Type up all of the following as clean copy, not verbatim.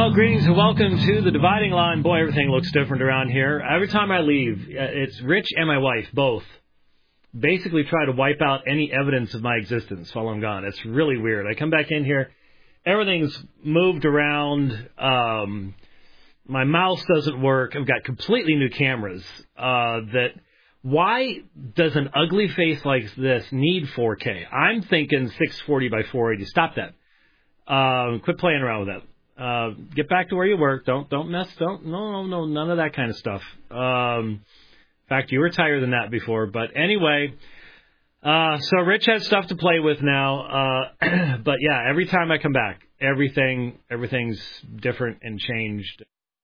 Well, greetings and welcome to the Dividing Line. Boy, everything looks different around here. Every time I leave, it's Rich and my wife, both, basically try to wipe out any evidence of my existence while I'm gone. It's really weird. I come back in here, everything's moved around, my mouse doesn't work, I've got completely new cameras. Why does an ugly face like this need 4K? I'm thinking 640 by 480. Stop that. Quit playing around with that. Get back to where you work. Don't mess. No, none of that kind of stuff. In fact, you were tighter than that before. But anyway, so Rich has stuff to play with now. But yeah, every time I come back, everything's different and changed.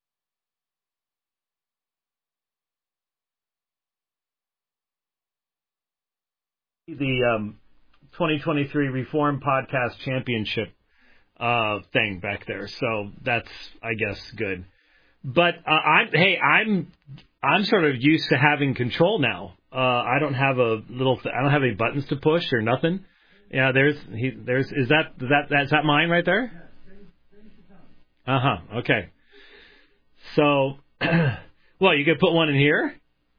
The 2023 Reform Podcast Championship thing back there, so that's, I guess, good. But I'm sort of used to having control now. I don't have I don't have any buttons to push or nothing. Yeah, is that mine right there? Okay. So, well, you could put one in here.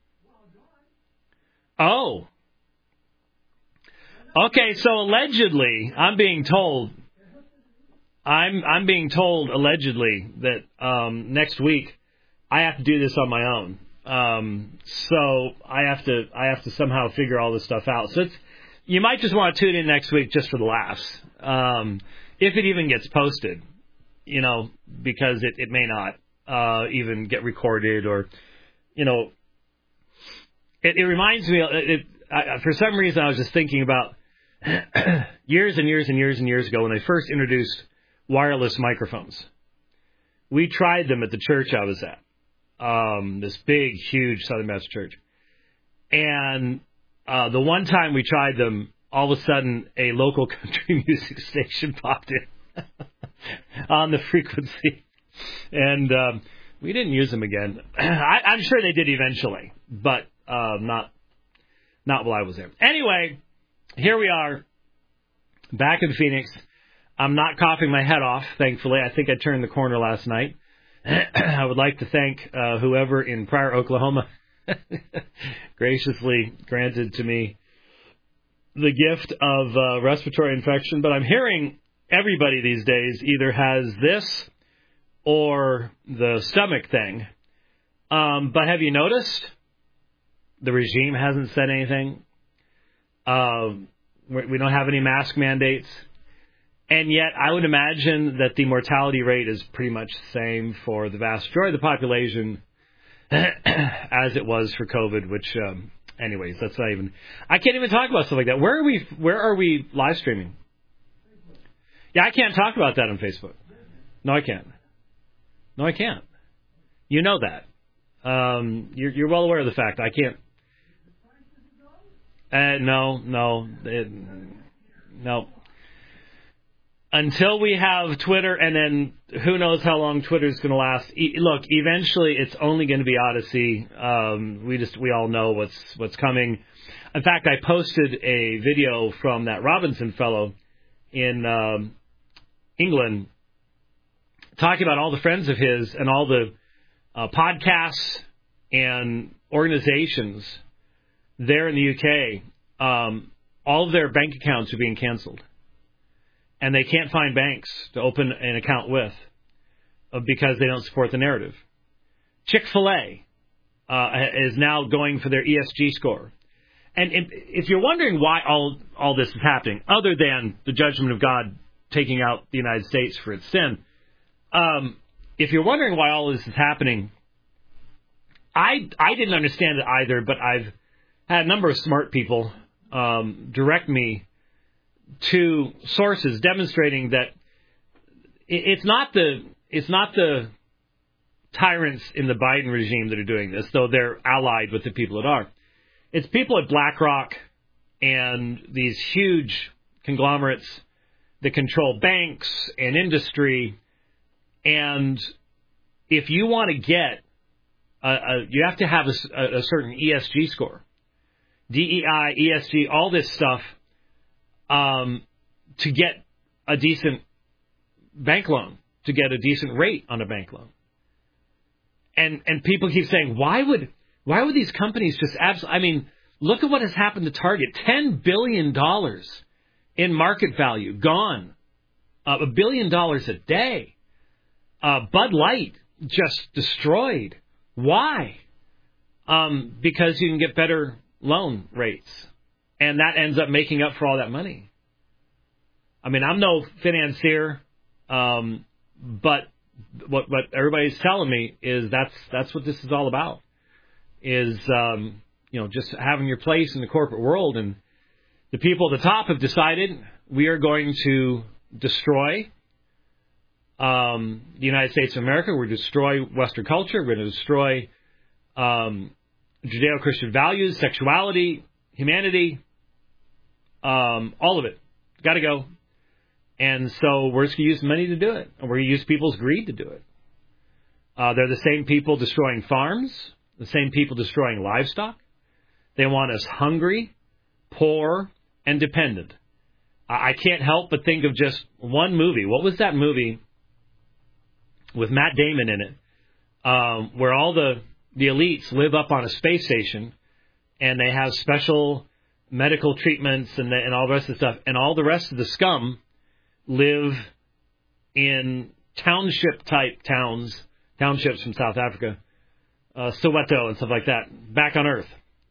Oh. Okay, so allegedly, I'm being told allegedly that next week I have to do this on my own. So I have to somehow figure all this stuff out. So you might just want to tune in next week just for the laughs, if it even gets posted, because it may not even get recorded, or it reminds me. For some reason, I was just thinking about years and years and years and years ago when they first introduced wireless microphones. We tried them at the church I was at, this big, huge Southern Baptist church. And the one time we tried them, all of a sudden a local country music station popped in on the frequency. And we didn't use them again. I'm sure they did eventually, but not while I was there. Anyway, here we are, back in Phoenix. I'm not coughing my head off, thankfully. I think I turned the corner last night. I would like to thank whoever in Pryor, Oklahoma, graciously granted to me the gift of respiratory infection. But I'm hearing everybody these days either has this or the stomach thing. But have you noticed? The regime hasn't said anything. We don't have any mask mandates. And yet, I would imagine that the mortality rate is pretty much the same for the vast majority of the population as it was for COVID, which, anyways, that's not even... I can't even talk about stuff like that. Where are we live streaming? Yeah, I can't talk about that on Facebook. No, I can't. You know that. You're well aware of the fact. I can't... No. Until we have Twitter, and then who knows how long Twitter's going to last. Look, eventually it's only going to be Odyssey. We all know what's coming. In fact, I posted a video from that Robinson fellow in England talking about all the friends of his and all the podcasts and organizations there in the UK. All of their bank accounts are being canceled. And they can't find banks to open an account with because they don't support the narrative. Chick-fil-A is now going for their ESG score. And if you're wondering why all this is happening, other than the judgment of God taking out the United States for its sin, if you're wondering why all this is happening, I didn't understand it either, but I've had a number of smart people direct me to sources demonstrating that it's not the tyrants in the Biden regime that are doing this, though they're allied with the people that are. It's people at BlackRock and these huge conglomerates that control banks and industry. And if you want to get, you have to have a certain ESG score, DEI, ESG, all this stuff. To get a decent bank loan to get a decent rate on a bank loan. And people keep saying, why would these companies just look at what has happened to Target. $10 billion in market value gone. $1 billion a day. Bud Light just destroyed. Why? Because you can get better loan rates. And that ends up making up for all that money. I mean, I'm no financier, but what everybody's telling me is that's what this is all about. Is just having your place in the corporate world, and the people at the top have decided we are going to destroy the United States of America. We're going to destroy Western culture. We're going to destroy Judeo-Christian values, sexuality, humanity, all of it. Got to go. And so we're just going to use money to do it. And we're going to use people's greed to do it. They're the same people destroying farms, the same people destroying livestock. They want us hungry, poor, and dependent. I can't help but think of just one movie. What was that movie with Matt Damon in it, where all the elites live up on a space station, and they have special medical treatments and all the rest of the stuff, and all the rest of the scum live in township-type townships from South Africa, Soweto and stuff like that, back on Earth.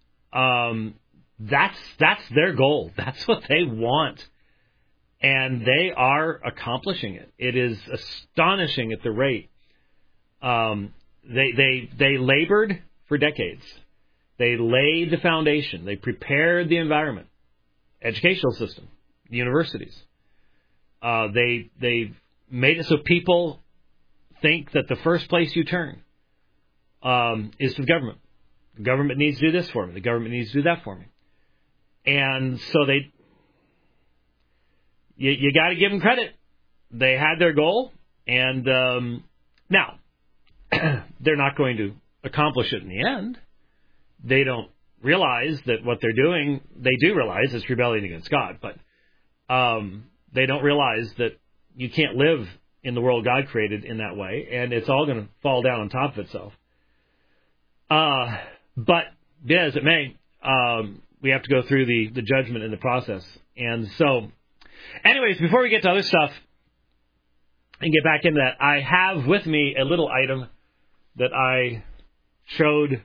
That's their goal. That's what they want. And they are accomplishing it. It is astonishing at the rate. They labored for decades. They laid the foundation. They prepared the environment, educational system, universities. They made it so people think that the first place you turn is to the government. The government needs to do this for me. The government needs to do that for me. And so you got to give them credit. They had their goal, and now they're not going to accomplish it in the end. They don't realize that what they're doing, they do realize it's rebellion against God, but they don't realize that you can't live in the world God created in that way, and it's all going to fall down on top of itself. But, yeah, as it may, we have to go through the judgment in the process. And so, anyways, before we get to other stuff and get back into that, I have with me a little item that I showed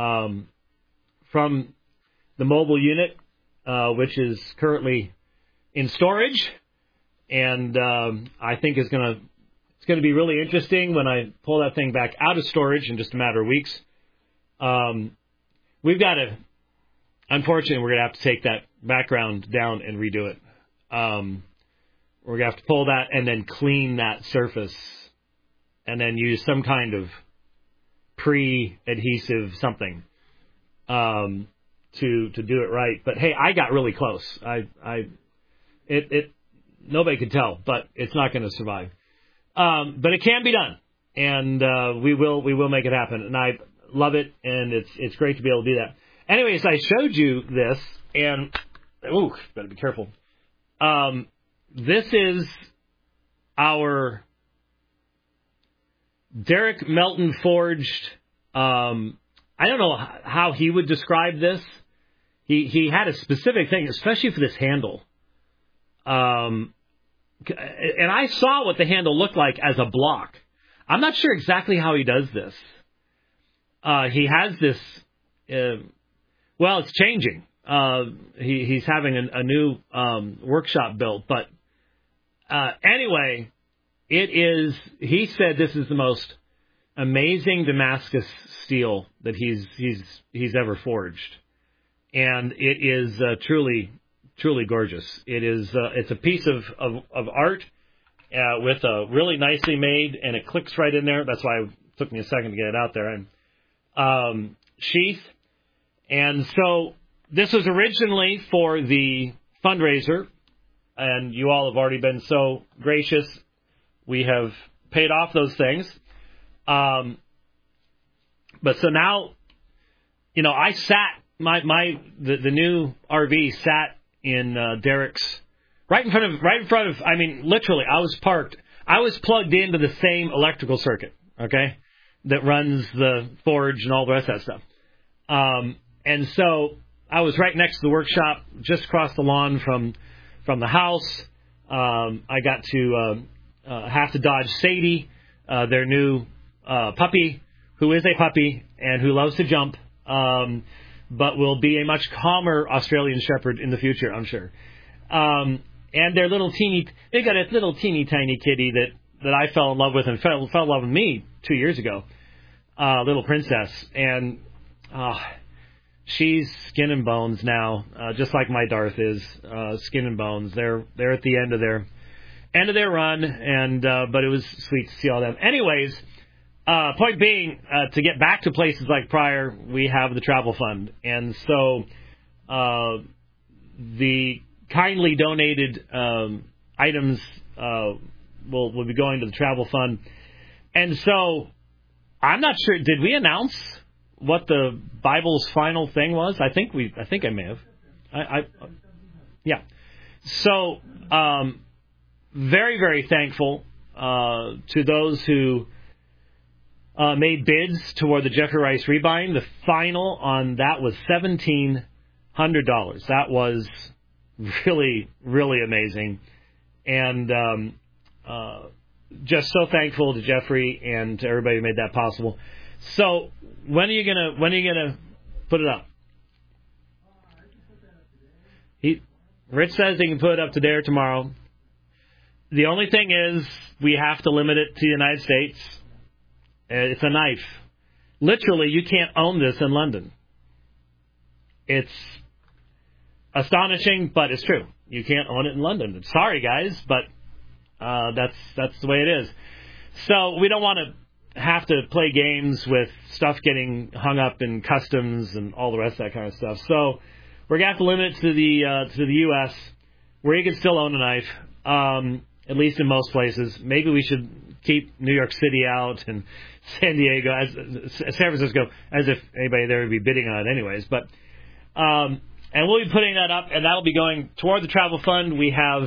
from the mobile unit, which is currently in storage, and I think it's going to be really interesting when I pull that thing back out of storage in just a matter of weeks. We've got to, unfortunately, we're going to have to take that background down and redo it. We're going to have to pull that and then clean that surface and then use some kind of pre-adhesive something to do it right. But hey, I got really close. Nobody could tell, but it's not going to survive. But it can be done, and we will make it happen. And I love it, and it's great to be able to do that. Anyways, I showed you this, and better be careful. This is our Derek Melton forged. I don't know how he would describe this. He had a specific thing, especially for this handle. And I saw what the handle looked like as a block. I'm not sure exactly how he does this. He has this. It's changing. He's having a new workshop built, but anyway, it is. He said this is the most amazing Damascus steel that he's ever forged, and it is truly gorgeous. It is. It's a piece of art with a really nicely made, and it clicks right in there. That's why it took me a second to get it out there. And sheath, and so this was originally for the fundraiser, and you all have already been so gracious. We have paid off those things. But so now, I sat the new RV sat in Derek's right in front of. I mean, literally, I was parked I was plugged into the same electrical circuit, okay, that runs the forge and all the rest of that stuff. And so I was right next to the workshop, just across the lawn from the house. I got to have to dodge Sadie, their new puppy, who is a puppy and who loves to jump, but will be a much calmer Australian Shepherd in the future, I'm sure. And their they got a little teeny tiny kitty that I fell in love with and fell in love with me 2 years ago, little princess, and she's skin and bones now, just like my Darth is, skin and bones. They're at the end of their run, and but it was sweet to see all them. Anyways, point being, to get back to places like Pryor, we have the travel fund, and so the kindly donated items will be going to the travel fund, and so I'm not sure. Did we announce what the Bible's final thing was? I think I may have. Yeah. So very, very thankful to those who made bids toward the Jeffrey Rice Rebind. The final on that was $1,700. That was really, really amazing, and just so thankful to Jeffrey and to everybody who made that possible. So when are you gonna put it up? Rich says he can put it up today or tomorrow. The only thing is we have to limit it to the United States. It's a knife. Literally, you can't own this in London. It's astonishing, but it's true. You can't own it in London. Sorry, guys, but that's the way it is. So we don't want to have to play games with stuff getting hung up in customs and all the rest of that kind of stuff. So we're going to have to limit it to the U.S., where you can still own a knife, at least in most places. Maybe we should keep New York City out and San Diego, San Francisco, as if anybody there would be bidding on it anyways. But and we'll be putting that up, and that'll be going toward the travel fund. We have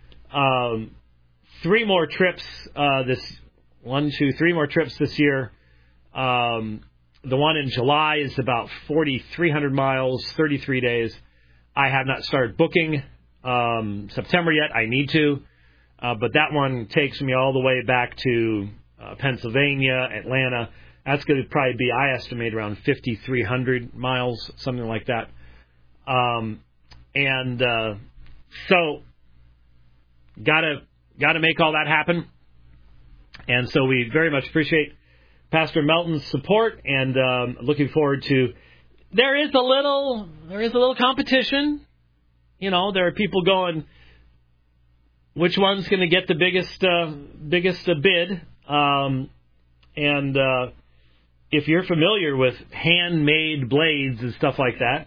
3 more trips three more trips this year. The one in July is about 4,300 miles, 33 days. I have not started booking September yet. I need to. But that one takes me all the way back to Pennsylvania, Atlanta. That's going to probably be, I estimate, around 5,300 miles, something like that. So got to make all that happen. And so we very much appreciate Pastor Melton's support, and looking forward to. There is a little competition. You know, there are people going, which one's going to get the biggest bid? And if you're familiar with handmade blades and stuff like that,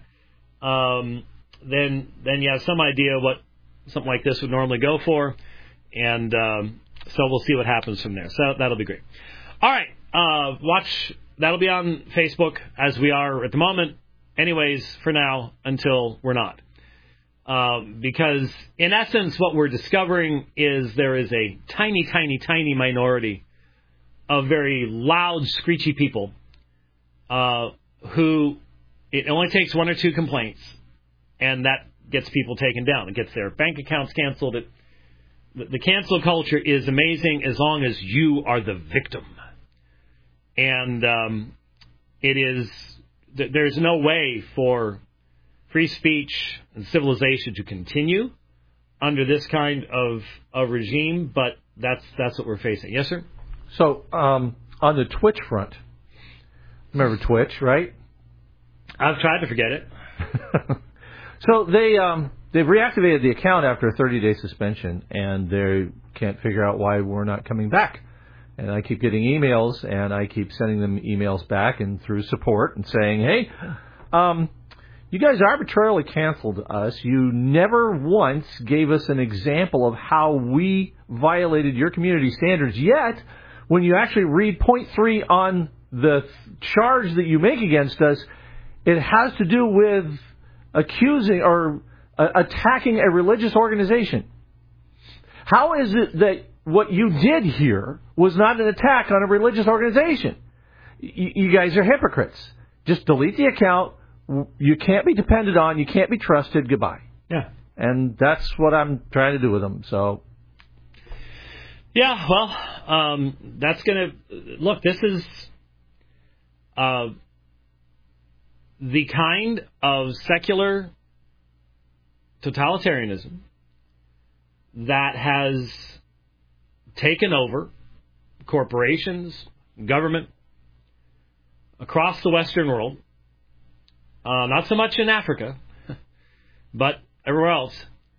then you have some idea what something like this would normally go for, and so we'll see what happens from there. So that'll be great. All right, watch. That'll be on Facebook as we are at the moment. Anyways, for now, until we're not. Because in essence, what we're discovering is there is a tiny, tiny, tiny minority of very loud, screechy people who it only takes 1 or 2 complaints, and that gets people taken down. It gets their bank accounts canceled. The cancel culture is amazing as long as you are the victim. And it is. There's no way for free speech and civilization to continue under this kind of regime, but that's what we're facing. Yes, sir? So, on the Twitch front, remember Twitch, right? I've tried to forget it. So they've reactivated the account after a 30-day suspension, and they can't figure out why we're not coming back. And I keep getting emails, and I keep sending them emails back and through support and saying, hey, you guys arbitrarily canceled us. You never once gave us an example of how we violated your community standards. Yet, when you actually read point 3 on the charge that you make against us, it has to do with accusing or attacking a religious organization. How is it that what you did here was not an attack on a religious organization. You guys are hypocrites. Just delete the account. You can't be depended on. You can't be trusted. Goodbye. Yeah. And that's what I'm trying to do with them. So. Yeah, well, that's going to... Look, this is the kind of secular totalitarianism that has taken over corporations, government, across the Western world, not so much in Africa, but everywhere else,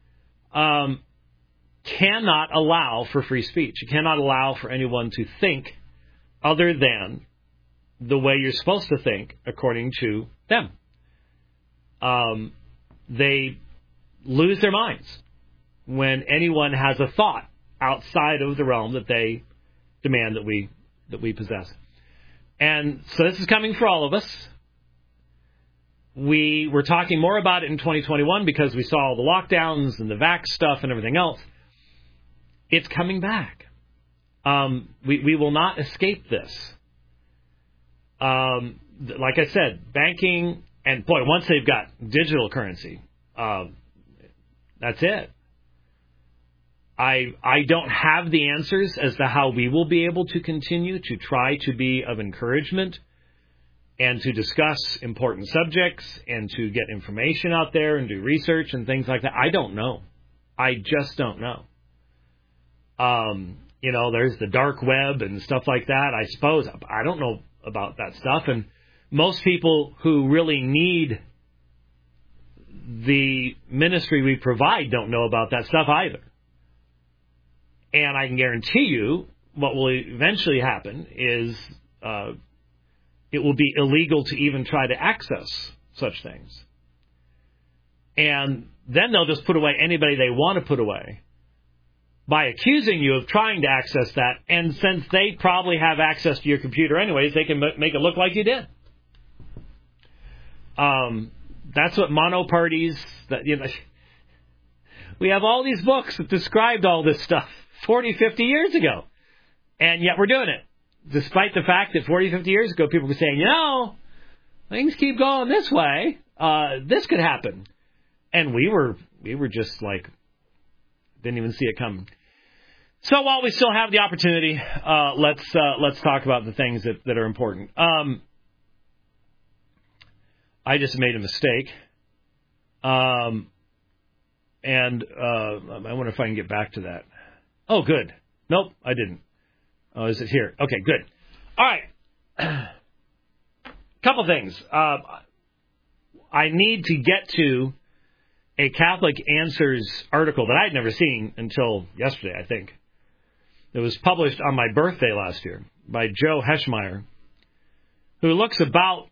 cannot allow for free speech. You cannot allow for anyone to think other than the way you're supposed to think according to them. They lose their minds when anyone has a thought outside of the realm that they demand that we possess. And so this is coming for all of us. We were talking more about it in 2021 because we saw all the lockdowns and the vax stuff and everything else. It's coming back. We will not escape this. Like I said, banking, and boy, once they've got digital currency, that's it. I don't have the answers as to how we will be able to continue to try to be of encouragement and to discuss important subjects and to get information out there and do research and things like that. I don't know. I just don't know. There's the dark web and stuff like that. I suppose I don't know about that stuff. And most people who really need the ministry we provide don't know about that stuff either. And I can guarantee you what will eventually happen is it will be illegal to even try to access such things. And then they'll just put away anybody they want to put away by accusing you of trying to access that. And since they probably have access to your computer anyways, they can make it look like you did. That's what monoparties... We have all these books that described all this stuff 40, 50 years ago. And yet we're doing it. Despite the fact that 40, 50 years ago, people were saying, things keep going this way. This could happen. And we were just like, didn't even see it coming. So while we still have the opportunity, let's talk about the things that are important. I just made a mistake. And I wonder if I can get back to that. Oh, good. Nope, I didn't. Oh, is it here? Okay, good. All right. Couple things. I need to get to a Catholic Answers article that I had never seen until yesterday, I think. It was published on my birthday last year by Joe Heschmeyer, who looks about...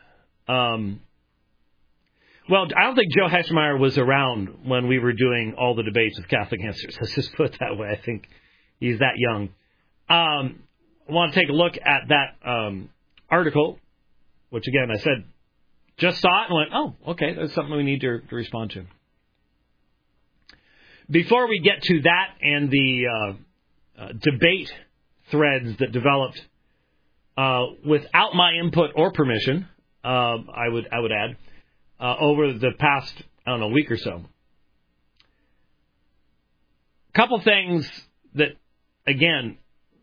Well, I don't think Joe Heschmeyer was around when we were doing all the debates with Catholic Answers. Let's just put it that way. I think he's that young. I want to take a look at that article, which, again, I said, just saw it and went, oh, okay, that's something we need to respond to. Before we get to that and the debate threads that developed without my input or permission, I would add, over the past, week or so. A couple things that, again,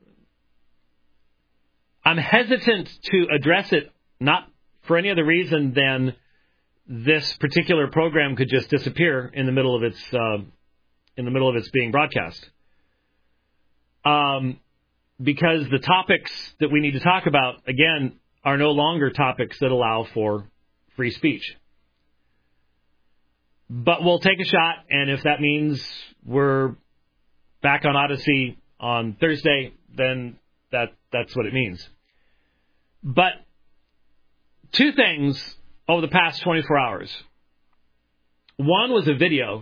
I'm hesitant to address it, not for any other reason than this particular program could just disappear in the middle of its being broadcast. Because the topics that we need to talk about, again, are no longer topics that allow for free speech. But we'll take a shot, and if that means we're back on Odyssey on Thursday, then that's what it means. But two things over the past 24 hours. One was a video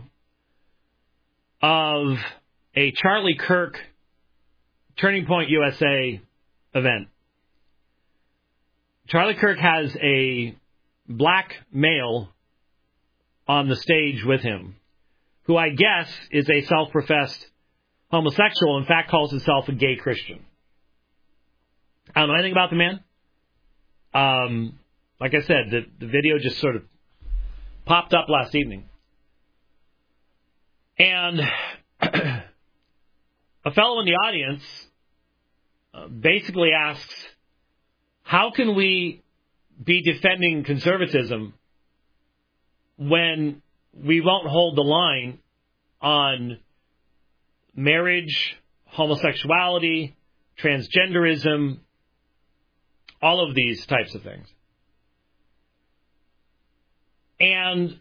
of a Charlie Kirk Turning Point USA event. Charlie Kirk has a black male on the stage with him, who I guess is a self-professed homosexual, in fact calls himself a gay Christian. I don't know anything about the man. Like I said, the video just sort of popped up last evening. And a fellow in the audience basically asks, how can we be defending conservatism when we won't hold the line on marriage, homosexuality, transgenderism, all of these types of things? And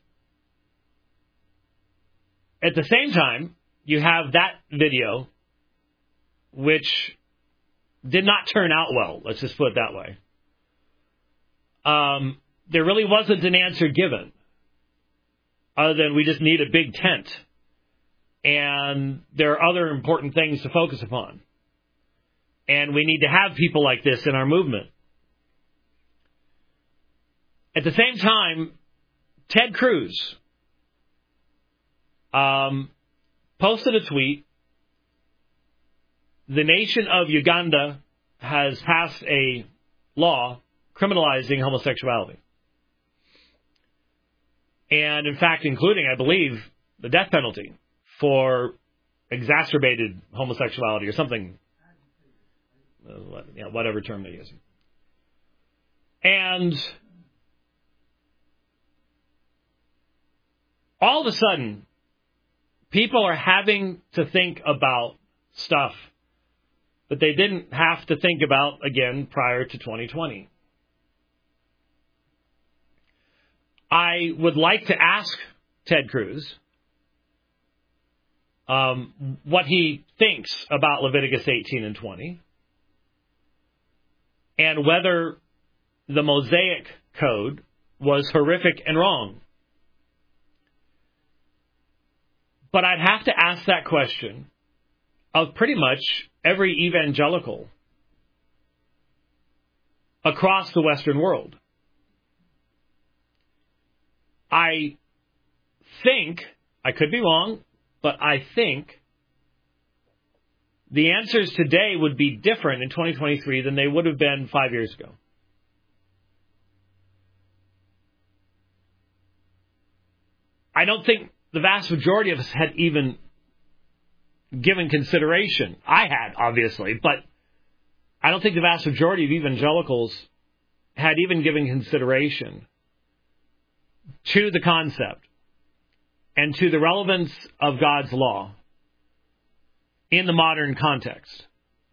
at the same time, you have that video, which did not turn out well. Let's just put it that way. There really wasn't an answer given, other than we just need a big tent. And there are other important things to focus upon. And we need to have people like this in our movement. At the same time, Ted Cruz posted a tweet. The nation of Uganda has passed a law criminalizing homosexuality. And in fact, including, I believe, the death penalty for exacerbated homosexuality or something, whatever term they use. And all of a sudden, people are having to think about stuff that they didn't have to think about again prior to 2020. I would like to ask Ted Cruz what he thinks about Leviticus 18 and 20, and whether the Mosaic Code was horrific and wrong. But I'd have to ask that question of pretty much every evangelical across the Western world. I think, I could be wrong, but I think the answers today would be different in 2023 than they would have been 5 years ago. I don't think the vast majority of us had even given consideration. I had, obviously, but I don't think the vast majority of evangelicals had even given consideration to the concept and to the relevance of God's law in the modern context.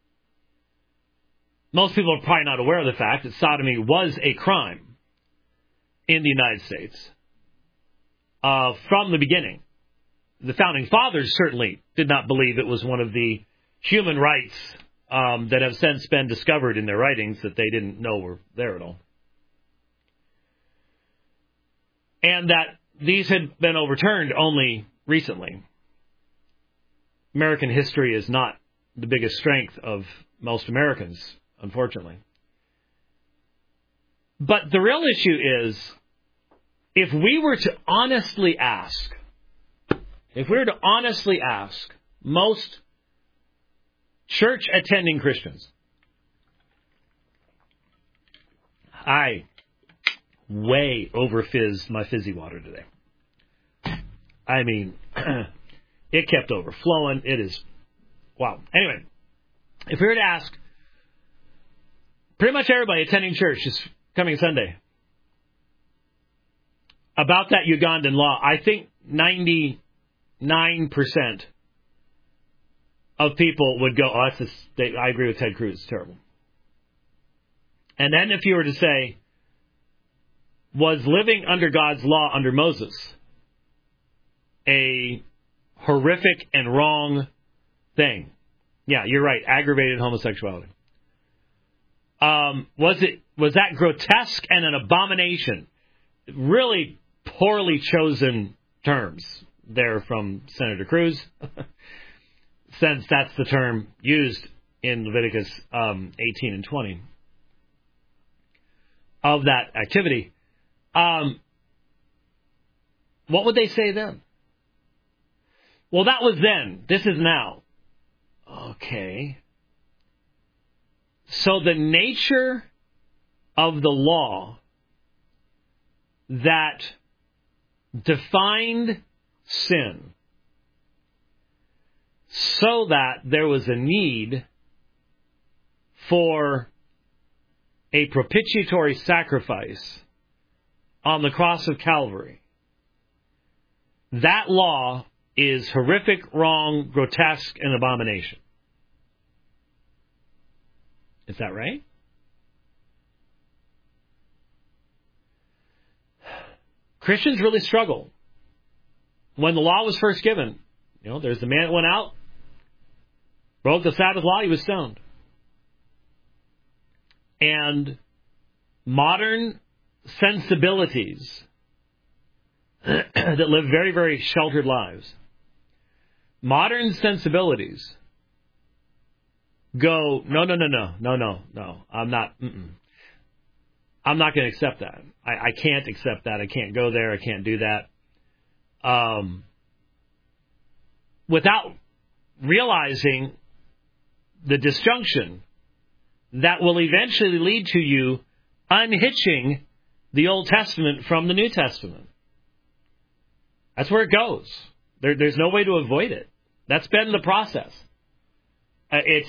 Most people are probably not aware of the fact that sodomy was a crime in the United States from the beginning. The founding fathers certainly did not believe it was one of the human rights that have since been discovered in their writings that they didn't know were there at all. And that these had been overturned only recently. American history is not the biggest strength of most Americans, unfortunately. But the real issue is, if we were to honestly ask most church-attending Christians, I way over-fizzed my fizzy water today. I mean, it kept overflowing. It is, wow. Anyway, if we were to ask pretty much everybody attending church this coming Sunday about that Ugandan law, I think 99% of people would go, oh, I agree with Ted Cruz, it's terrible. And then if you were to say, was living under God's law under Moses a horrific and wrong thing? Yeah, you're right, aggravated homosexuality. Was that grotesque and an abomination? Really poorly chosen terms there from Senator Cruz, since that's the term used in Leviticus 18 and 20 of that activity. What would they say then? Well, that was then. This is now. Okay. So the nature of the law that defined sin so that there was a need for a propitiatory sacrifice on the cross of Calvary. That law is horrific, wrong, grotesque, and abomination. Is that right? Christians really struggle. When the law was first given, there's the man that went out, broke the Sabbath law, he was stoned. And modern sensibilities that live very, very sheltered lives, modern sensibilities go, no, I'm not going to accept that. I can't accept that. I can't go there. I can't do that. Without realizing the disjunction that will eventually lead to you unhitching the Old Testament from the New Testament. That's where it goes. There's no way to avoid it. That's been the process. I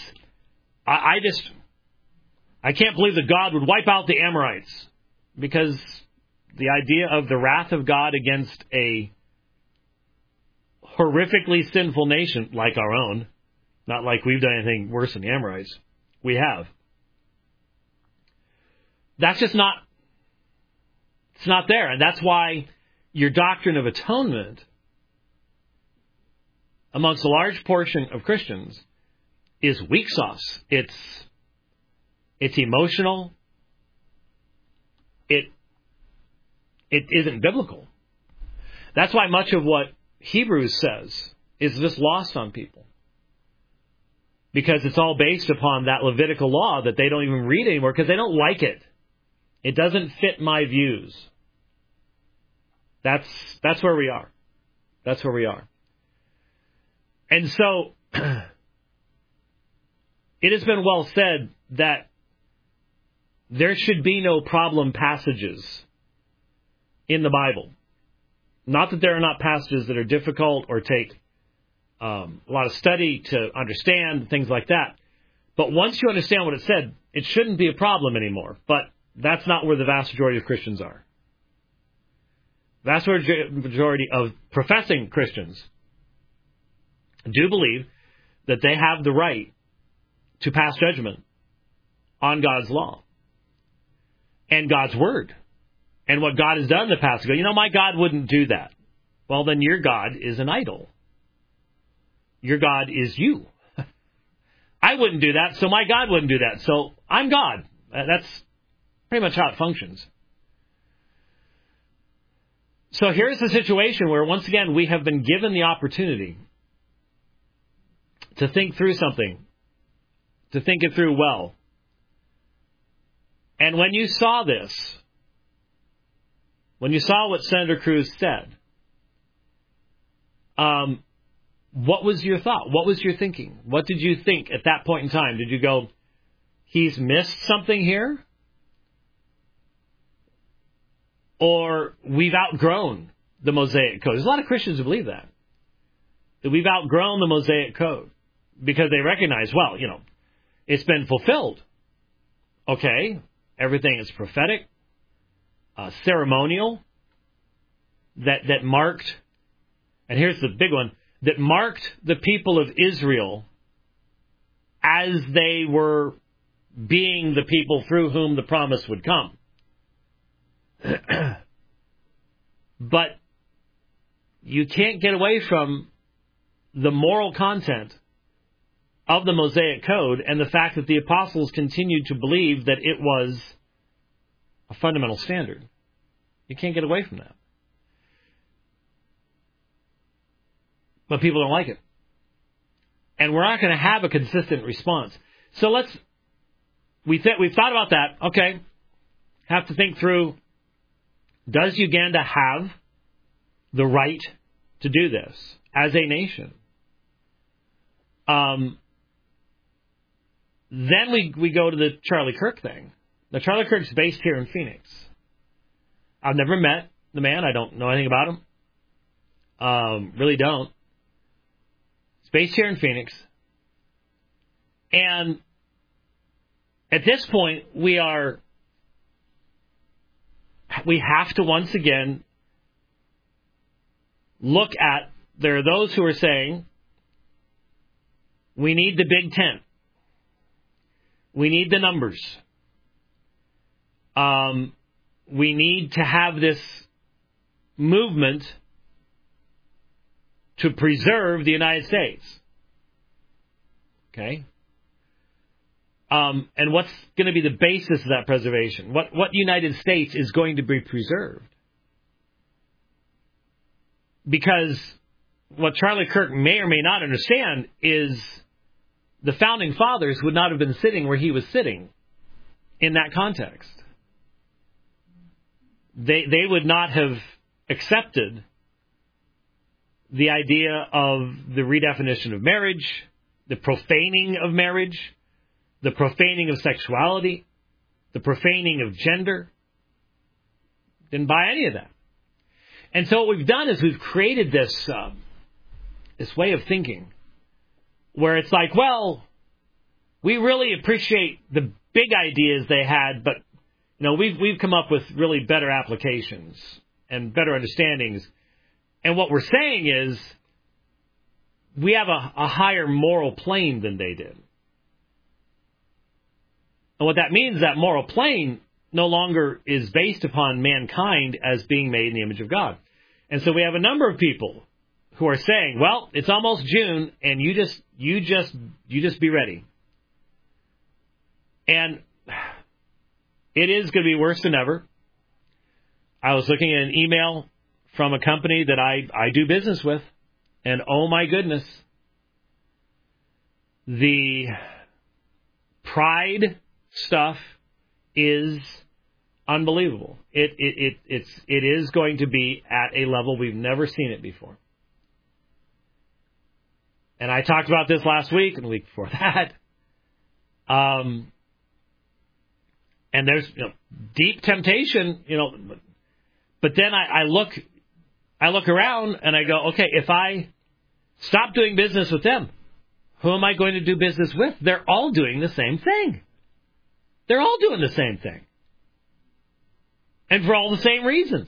can't believe that God would wipe out the Amorites, because the idea of the wrath of God against a horrifically sinful nation like our own, not like we've done anything worse than the Amorites, we have. That's just not, it's not there. And that's why your doctrine of atonement amongst a large portion of Christians is weak sauce. It's emotional. It isn't biblical. That's why much of what Hebrews says is just lost on people, because it's all based upon that Levitical law that they don't even read anymore because they don't like it. It doesn't fit my views. That's where we are. That's where we are. And so it has been well said that there should be no problem passages in the Bible. Not that there are not passages that are difficult or take a lot of study to understand, things like that. But once you understand what it said, it shouldn't be a problem anymore. But that's not where the vast majority of Christians are. Vast majority of professing Christians do believe that they have the right to pass judgment on God's law and God's word and what God has done in the past. Go, my God wouldn't do that. Well, then your God is an idol. Your God is you. I wouldn't do that, so my God wouldn't do that. So I'm God. That's pretty much how it functions. So here's the situation where, once again, we have been given the opportunity to think through something, to think it through well. And when you saw this, when you saw what Senator Cruz said, what was your thought? What was your thinking? What did you think at that point in time? Did you go, he's missed something here? Or we've outgrown the Mosaic Code? There's a lot of Christians who believe that we've outgrown the Mosaic Code because they recognize, well, it's been fulfilled. Okay, everything is prophetic, ceremonial, that marked, and here's the big one, that marked the people of Israel as they were being the people through whom the promise would come. But you can't get away from the moral content of the Mosaic Code and the fact that the apostles continued to believe that it was a fundamental standard. You can't get away from that. But people don't like it. And we're not going to have a consistent response. So we've thought about that. Okay. Have to think through, does Uganda have the right to do this as a nation? Then we go to the Charlie Kirk thing. Now, Charlie Kirk's based here in Phoenix. I've never met the man. I don't know anything about him. Really don't. He's based here in Phoenix. And at this point, we have to once again look at, there are those who are saying, we need the big tent. We need the numbers. We need to have this movement to preserve the United States. Okay? And what's going to be the basis of that preservation? What United States is going to be preserved? Because what Charlie Kirk may or may not understand is the founding fathers would not have been sitting where he was sitting in that context. They would not have accepted the idea of the redefinition of marriage, the profaning of marriage, the profaning of sexuality, the profaning of gender. Didn't buy any of that. And so what we've done is we've created this way of thinking where it's like, well, we really appreciate the big ideas they had, but we've come up with really better applications and better understandings. And what we're saying is we have a higher moral plane than they did. And what that means is that moral plane no longer is based upon mankind as being made in the image of God. And so we have a number of people who are saying, well, it's almost June and you just be ready. And it is going to be worse than ever. I was looking at an email from a company that I do business with, and oh my goodness, the pride stuff is unbelievable. It is going to be at a level we've never seen it before. And I talked about this last week and the week before that. And there's deep temptation, but then I look around and I go, okay, if I stop doing business with them, who am I going to do business with? They're all doing the same thing. They're all doing the same thing. And for all the same reasons.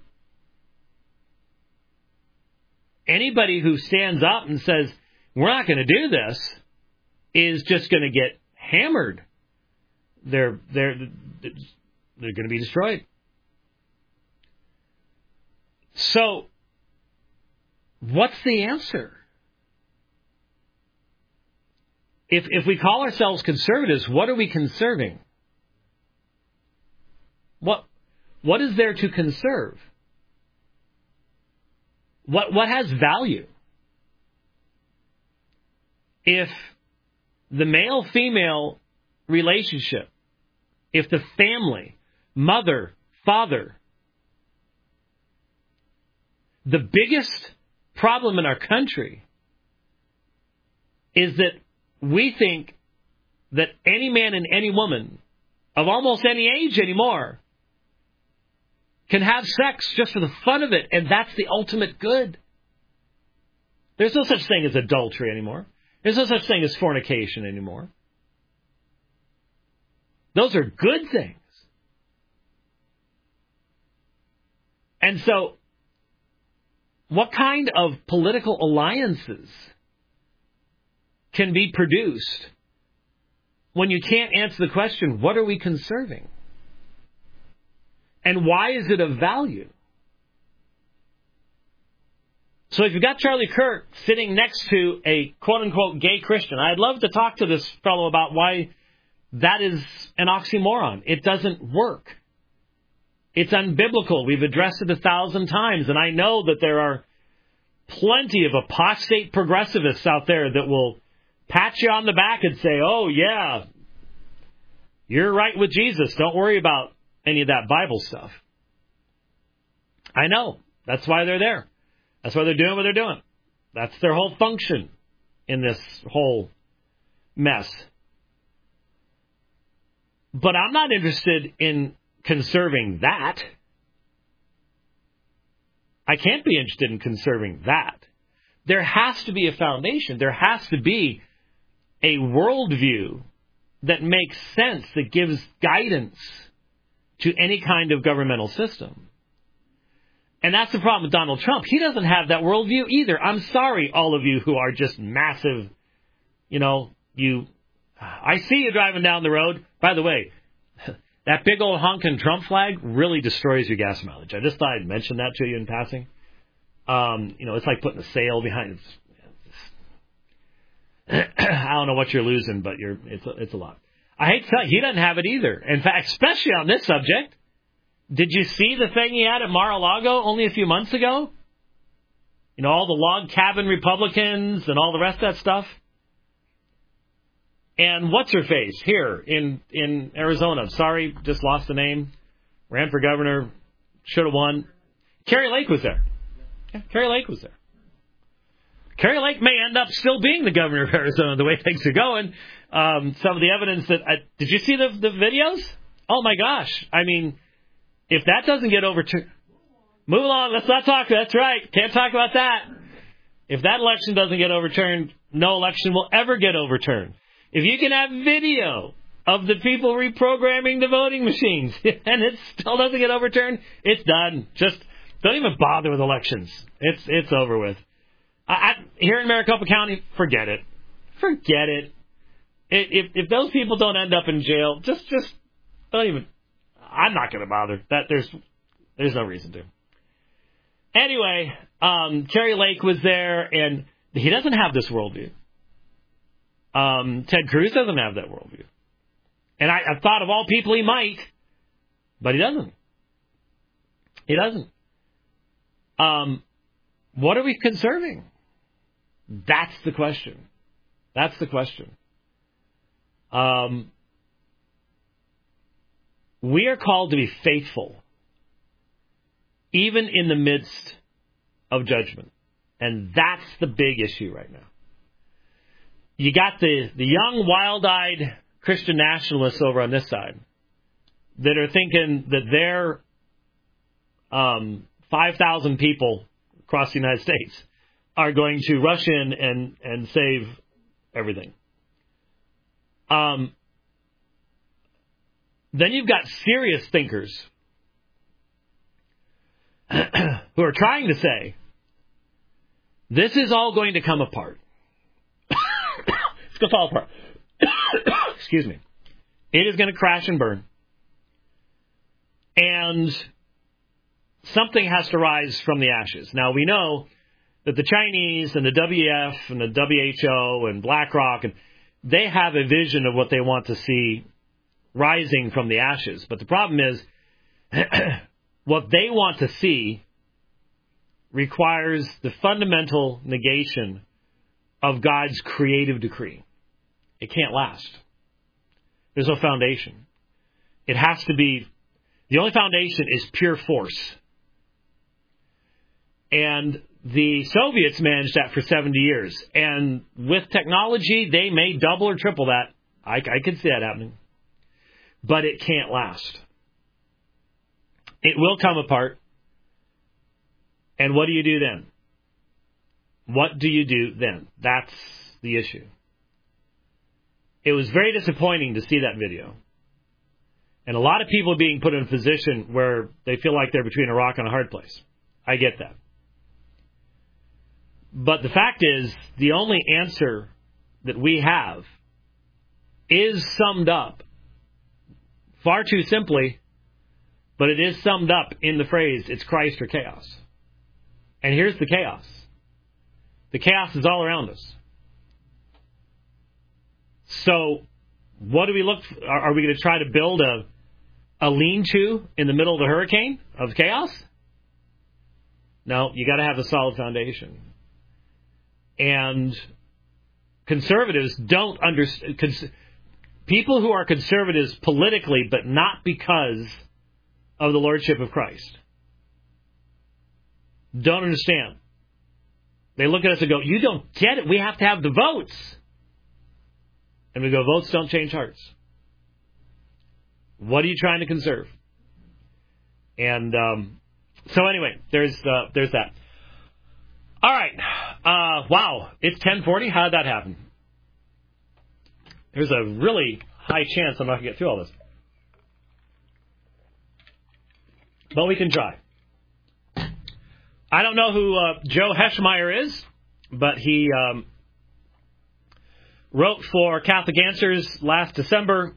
Anybody who stands up and says, we're not going to do this, is just going to get hammered. They're going to be destroyed. So, what's the answer? If we call ourselves conservatives, what are we conserving? What is there to conserve? What has value? If the male-female relationship, if the family, mother, father, the biggest problem in our country is that we think that any man and any woman of almost any age anymore can have sex just for the fun of it, and that's the ultimate good. There's no such thing as adultery anymore. There's no such thing as fornication anymore. Those are good things. And so, what kind of political alliances can be produced when you can't answer the question, what are we conserving? And why is it of value? So if you've got Charlie Kirk sitting next to a quote-unquote gay Christian, I'd love to talk to this fellow about why that is an oxymoron. It doesn't work. It's unbiblical. We've addressed it 1,000 times, and I know that there are plenty of apostate progressivists out there that will pat you on the back and say, oh, yeah, you're right with Jesus. Don't worry about any of that Bible stuff. I know. That's why they're there. That's why they're doing what they're doing. That's their whole function in this whole mess. But I'm not interested in conserving that. I can't be interested in conserving that. There has to be a foundation. There has to be a worldview that makes sense, that gives guidance to any kind of governmental system. And that's the problem with Donald Trump. He doesn't have that worldview either. I'm sorry, all of you who are just massive, I see you driving down the road. By the way, that big old honking Trump flag really destroys your gas mileage. I just thought I'd mention that to you in passing. It's like putting a sail behind it. I don't know what you're losing, but it's a lot. I hate to tell you, he doesn't have it either. In fact, especially on this subject. Did you see the thing he had at Mar-a-Lago only a few months ago? All the log cabin Republicans and all the rest of that stuff. And what's her face here in Arizona? Sorry, just lost the name. Ran for governor, should have won. Kari Lake was there. Yeah, Kari Lake was there. Kari Lake may end up still being the governor of Arizona the way things are going. Some of the evidence that did you see the videos? Oh my gosh! I mean, if that doesn't get overturned, move along. Let's not talk. That's right. Can't talk about that. If that election doesn't get overturned, no election will ever get overturned. If you can have video of the people reprogramming the voting machines and it still doesn't get overturned, it's done. Just don't even bother with elections. It's over with. Here in Maricopa County, forget it. Forget it. If those people don't end up in jail, just don't even. I'm not going to bother. That there's no reason to. Anyway, Kari Lake was there, and he doesn't have this worldview. Ted Cruz doesn't have that worldview. And I thought of all people he might, but he doesn't. He doesn't. What are we conserving? That's the question. That's the question. We are called to be faithful, even in the midst of judgment. And that's the big issue right now. You got the young, wild-eyed Christian nationalists over on this side that are thinking that their 5,000 people across the United States are going to rush in and save everything. Then you've got serious thinkers who are trying to say, this is all going to come apart. It's going to fall apart. Excuse me. It is going to crash and burn. And something has to rise from the ashes. Now, we know that the Chinese and the WEF and the WHO and BlackRock, and they have a vision of what they want to see rising from the ashes. But the problem is, what they want to see requires the fundamental negation of God's creative decree. It can't last. There's no foundation. It has to be, the only foundation is pure force. And the Soviets managed that for 70 years. And with technology, they may double or triple that. I could see that happening. But it can't last. It will come apart. And what do you do then? What do you do then? That's the issue. It was very disappointing to see that video. And a lot of people being put in a position where they feel like they're between a rock and a hard place. I get that. But the fact is, the only answer that we have is summed up far too simply, but it is summed up in the phrase, it's Christ or chaos. And here's the chaos. The chaos is all around us. So, what do we look for? Are we going to try to build a lean-to in the middle of the hurricane of chaos? No, you got to have a solid foundation. And conservatives don't understand. People who are conservatives politically, but not because of the lordship of Christ, don't understand. They look at us and go, you don't get it. We have to have the votes. And we go, votes don't change hearts. What are you trying to conserve? And so anyway, there's that. All right. Wow, it's 10:40. How did that happen? There's a really high chance I'm not going to get through all this. But we can try. I don't know who Joe Heschmeyer is, but he wrote for Catholic Answers last December.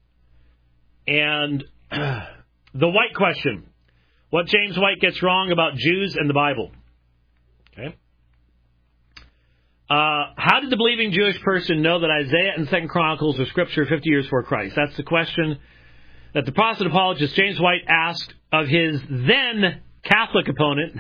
And the White question. What James White gets wrong about Jews and the Bible. Okay. How did the believing Jewish person know that Isaiah and 2 Chronicles are scripture 50 years before Christ? That's the question that the Protestant apologist James White asked of his then Catholic opponent,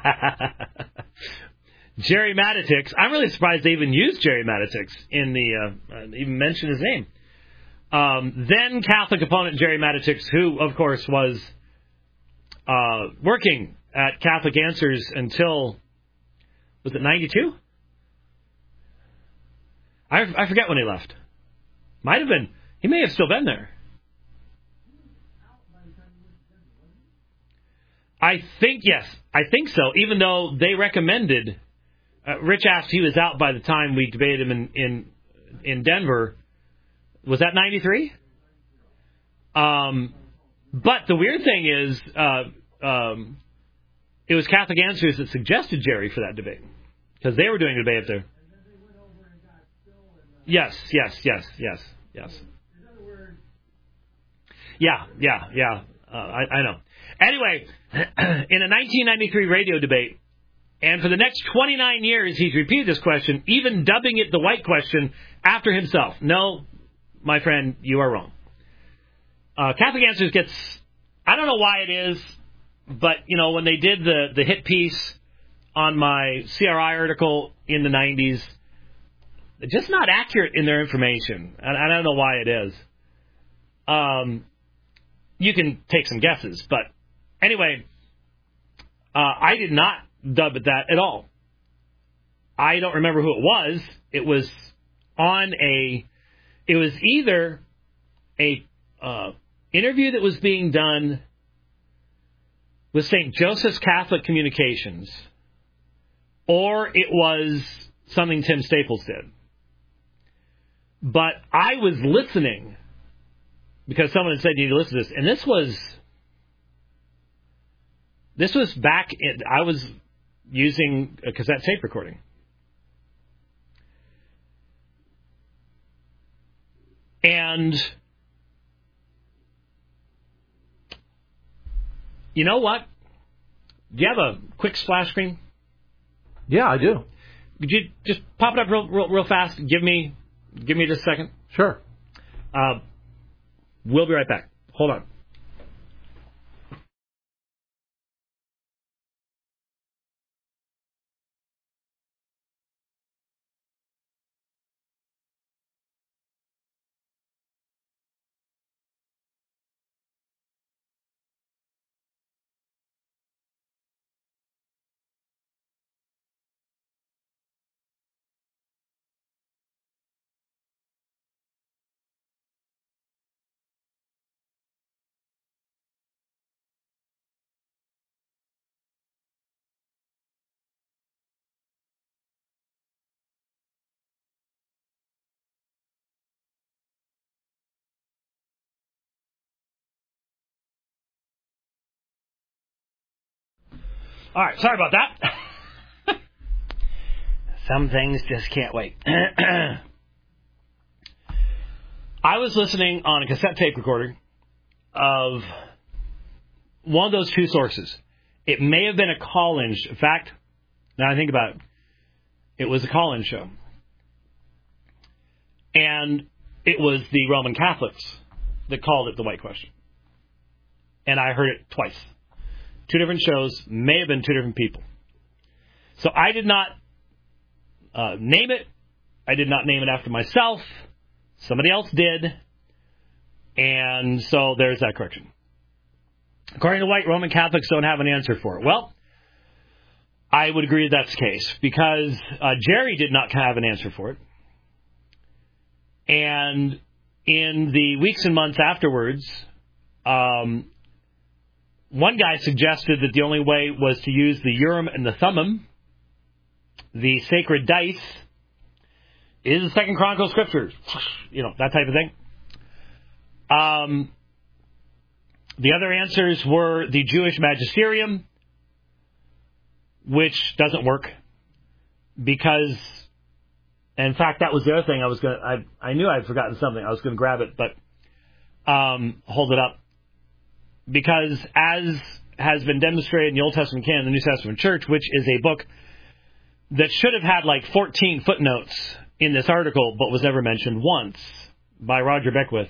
Jerry Matitix. I'm really surprised they even used Jerry Matitix in the, even mentioned his name. Then Catholic opponent Jerry Matitix, who, of course, was working at Catholic Answers until, was it 92? I forget when he left. Might have been. He may have still been there. I think, yes. I think so, even though they recommended, Rich asked he was out by the time we debated him in Denver. Was that 93? But the weird thing is, it was Catholic Answers that suggested Jerry for that debate. Because they were doing a debate up there. Yes. Yeah. I know. Anyway, in a 1993 radio debate, and for the next 29 years, he's repeated this question, even dubbing it the White question after himself. No, my friend, you are wrong. Catholic Answers gets, I don't know why it is, but, you know, when they did the hit piece on my CRI article in the 90s, just not accurate in their information. I don't know why it is. You can take some guesses, but anyway, I did not dub it that at all. I don't remember who it was. It was it was either a interview that was being done with St. Joseph's Catholic Communications, or it was something Tim Staples did. But I was listening because someone had said you need to listen to this, and this was back in, I was using a cassette tape recording. And you know what? Do you have a quick splash screen? Yeah, I do. Could you just pop it up real fast? Give me just a second. Sure. We'll be right back. Hold on. All right, sorry about that. Some things just can't wait. I was listening on a cassette tape recorder of one of those two sources. It may have been a call-in. In fact, now I think about it, it was a call-in show. And it was the Roman Catholics that called it the White Question. And I heard it twice. Two different shows, may have been two different people. So I did not name it. I did not name it after myself. Somebody else did. And so there's that correction. According to White, Roman Catholics don't have an answer for it. Well, I would agree that's the case, because Jerry did not have an answer for it. And in the weeks and months afterwards, One guy suggested that the only way was to use the Urim and the Thummim, the sacred dice, is the Second Chronicles scriptures, that type of thing. The other answers were the Jewish magisterium, which doesn't work because, in fact, that was the other thing I knew I'd forgotten something. I was going to grab it, but hold it up. Because as has been demonstrated in the Old Testament canon, the New Testament Church, which is a book that should have had like 14 footnotes in this article, but was never mentioned once, by Roger Beckwith.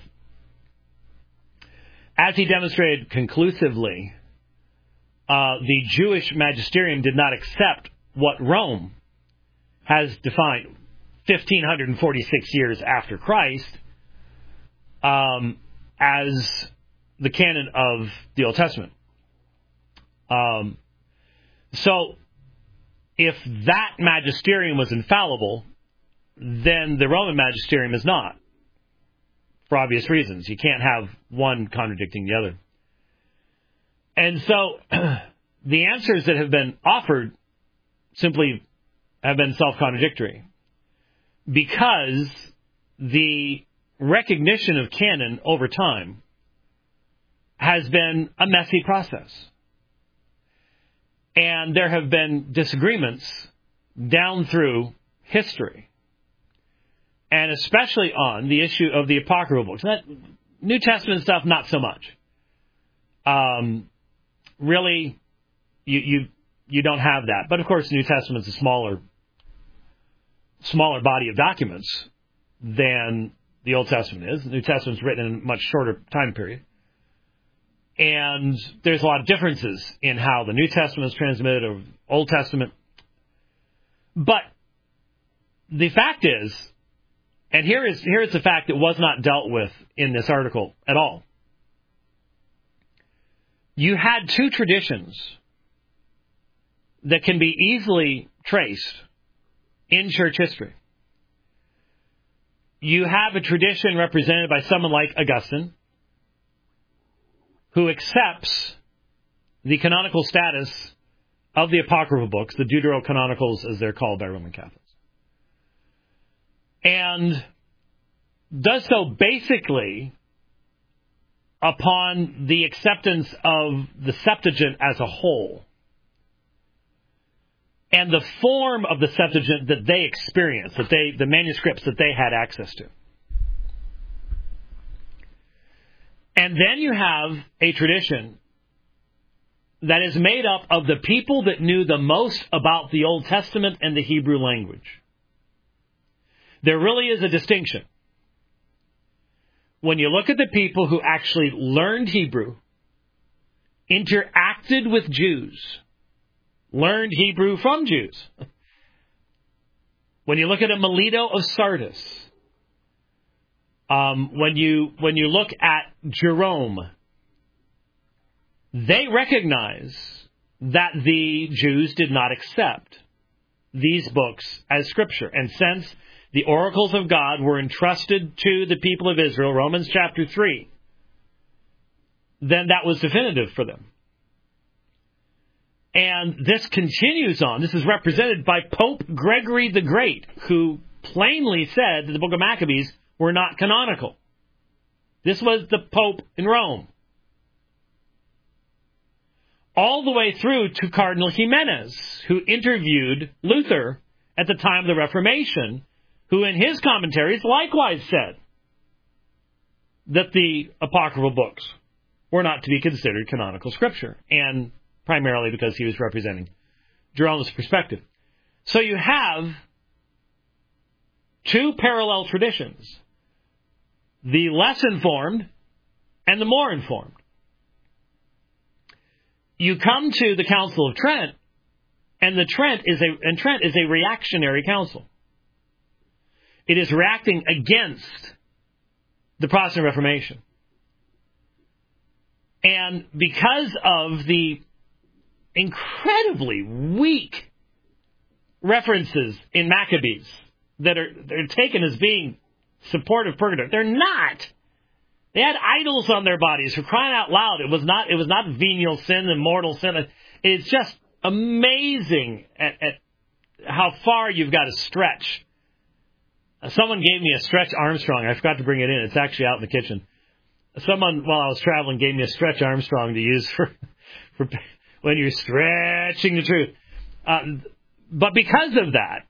As he demonstrated conclusively, the Jewish magisterium did not accept what Rome has defined 1,546 years after Christ as the canon of the Old Testament. So, if that magisterium was infallible, then the Roman magisterium is not, for obvious reasons. You can't have one contradicting the other. And so, the answers that have been offered simply have been self-contradictory, because the recognition of canon over time has been a messy process. And there have been disagreements down through history, and especially on the issue of the apocryphal books. That New Testament stuff, not so much. Really, you don't have that. But of course, the New Testament's a smaller body of documents than the Old Testament is. The New Testament's written in a much shorter time period. And there's a lot of differences in how the New Testament is transmitted over the Old Testament. But the fact is, and here is the fact that was not dealt with in this article at all. You had two traditions that can be easily traced in church history. You have a tradition represented by someone like Augustine, who accepts the canonical status of the apocryphal books, the Deuterocanonicals as they're called by Roman Catholics, and does so basically upon the acceptance of the Septuagint as a whole and the form of the Septuagint that they experienced, the manuscripts that they had access to. And then you have a tradition that is made up of the people that knew the most about the Old Testament and the Hebrew language. There really is a distinction. When you look at the people who actually learned Hebrew, interacted with Jews, learned Hebrew from Jews. When you look at a Melito of Sardis, when you look at Jerome, they recognize that the Jews did not accept these books as Scripture. And since the oracles of God were entrusted to the people of Israel, Romans chapter 3, then that was definitive for them. And this continues on. This is represented by Pope Gregory the Great, who plainly said that the book of Maccabees were not canonical. This was the Pope in Rome. All the way through to Cardinal Jimenez, who interviewed Luther at the time of the Reformation, who in his commentaries likewise said that the apocryphal books were not to be considered canonical scripture, and primarily because he was representing Jerome's perspective. So you have two parallel traditions, the less informed and the more informed. You come to the Council of Trent, and Trent is a reactionary council. It is reacting against the Protestant Reformation. And because of the incredibly weak references in Maccabees that are taken as being supportive purgatory, they're not. They had idols on their bodies, for crying out loud. It was not venial sin and mortal sin. It's just amazing at how far you've got to stretch. Someone gave me a Stretch Armstrong. I forgot to bring it in. It's actually out in the kitchen. Someone, while I was traveling, gave me a Stretch Armstrong to use for when you're stretching the truth. But because of that,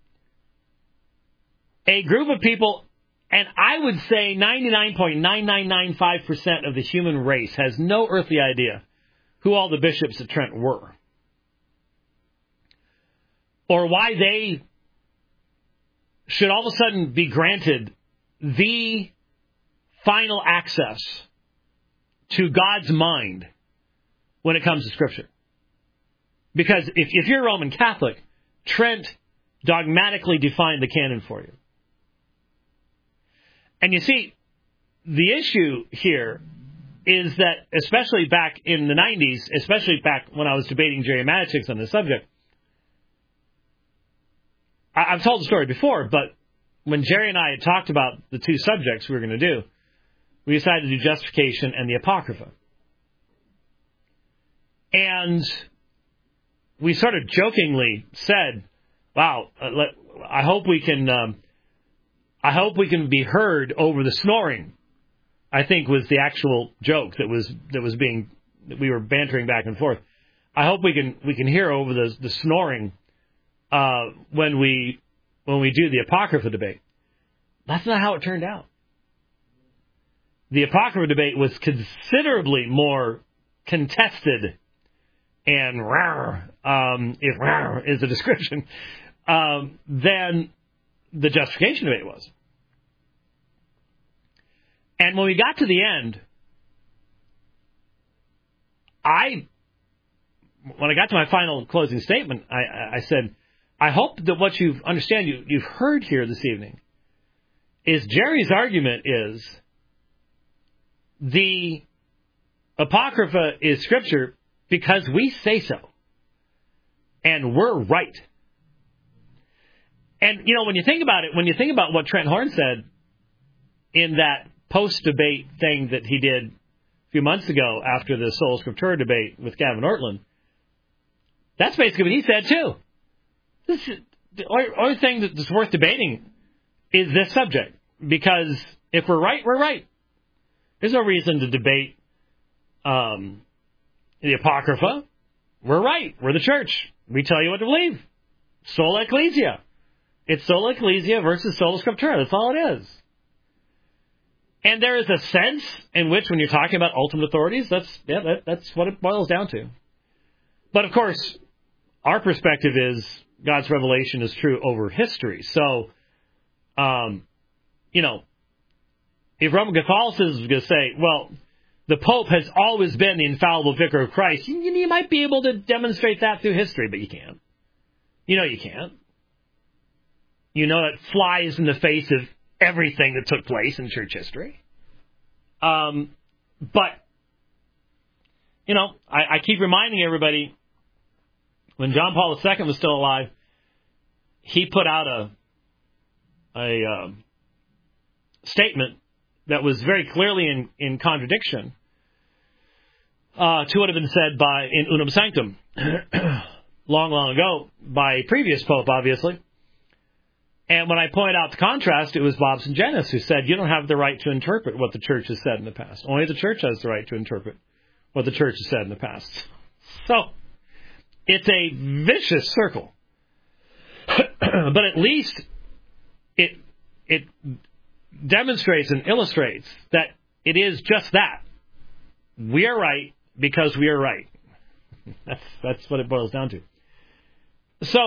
a group of people, and I would say 99.9995% of the human race has no earthly idea who all the bishops at Trent were, or why they should all of a sudden be granted the final access to God's mind when it comes to Scripture. Because if you're Roman Catholic, Trent dogmatically defined the canon for you. And you see, the issue here is that, especially back in the 90s, especially back when I was debating Jerry Matchix on this subject, I've told the story before, but when Jerry and I had talked about the two subjects we were going to do, we decided to do justification and the Apocrypha. And we sort of jokingly said, wow, I hope we can be heard over the snoring, I think was the actual joke that we were bantering back and forth. I hope we can hear over the snoring when we do the Apocrypha debate. That's not how it turned out. The Apocrypha debate was considerably more contested and if is the description, than the justification debate was. And when we got to the end, when I got to my final closing statement, I said, I hope that what you've heard here this evening is Jerry's argument is the Apocrypha is Scripture because we say so. And we're right. And, when you think about it, when you think about what Trent Horn said in that post-debate thing that he did a few months ago after the Sola Scriptura debate with Gavin Ortlund, that's basically what he said, too. The only thing that's worth debating is this subject. Because if we're right, we're right. There's no reason to debate the Apocrypha. We're right. We're the church. We tell you what to believe. Sola Ecclesia. It's Sola Ecclesia versus Sola Scriptura. That's all it is. And there is a sense in which, when you're talking about ultimate authorities, that's what it boils down to. But, of course, our perspective is God's revelation is true over history. So, if Roman Catholicism is going to say, well, the Pope has always been the infallible vicar of Christ, you might be able to demonstrate that through history, but you can't. You can't. It flies in the face of everything that took place in church history. But, I keep reminding everybody, when John Paul II was still alive, he put out a statement that was very clearly in contradiction to what had been said in Unum Sanctum long ago by a previous pope, obviously. And when I pointed out the contrast, it was Bobson Genis who said, you don't have the right to interpret what the church has said in the past. Only the church has the right to interpret what the church has said in the past. So, it's a vicious circle. But at least it demonstrates and illustrates that it is just that. We are right because we are right. That's what it boils down to. So,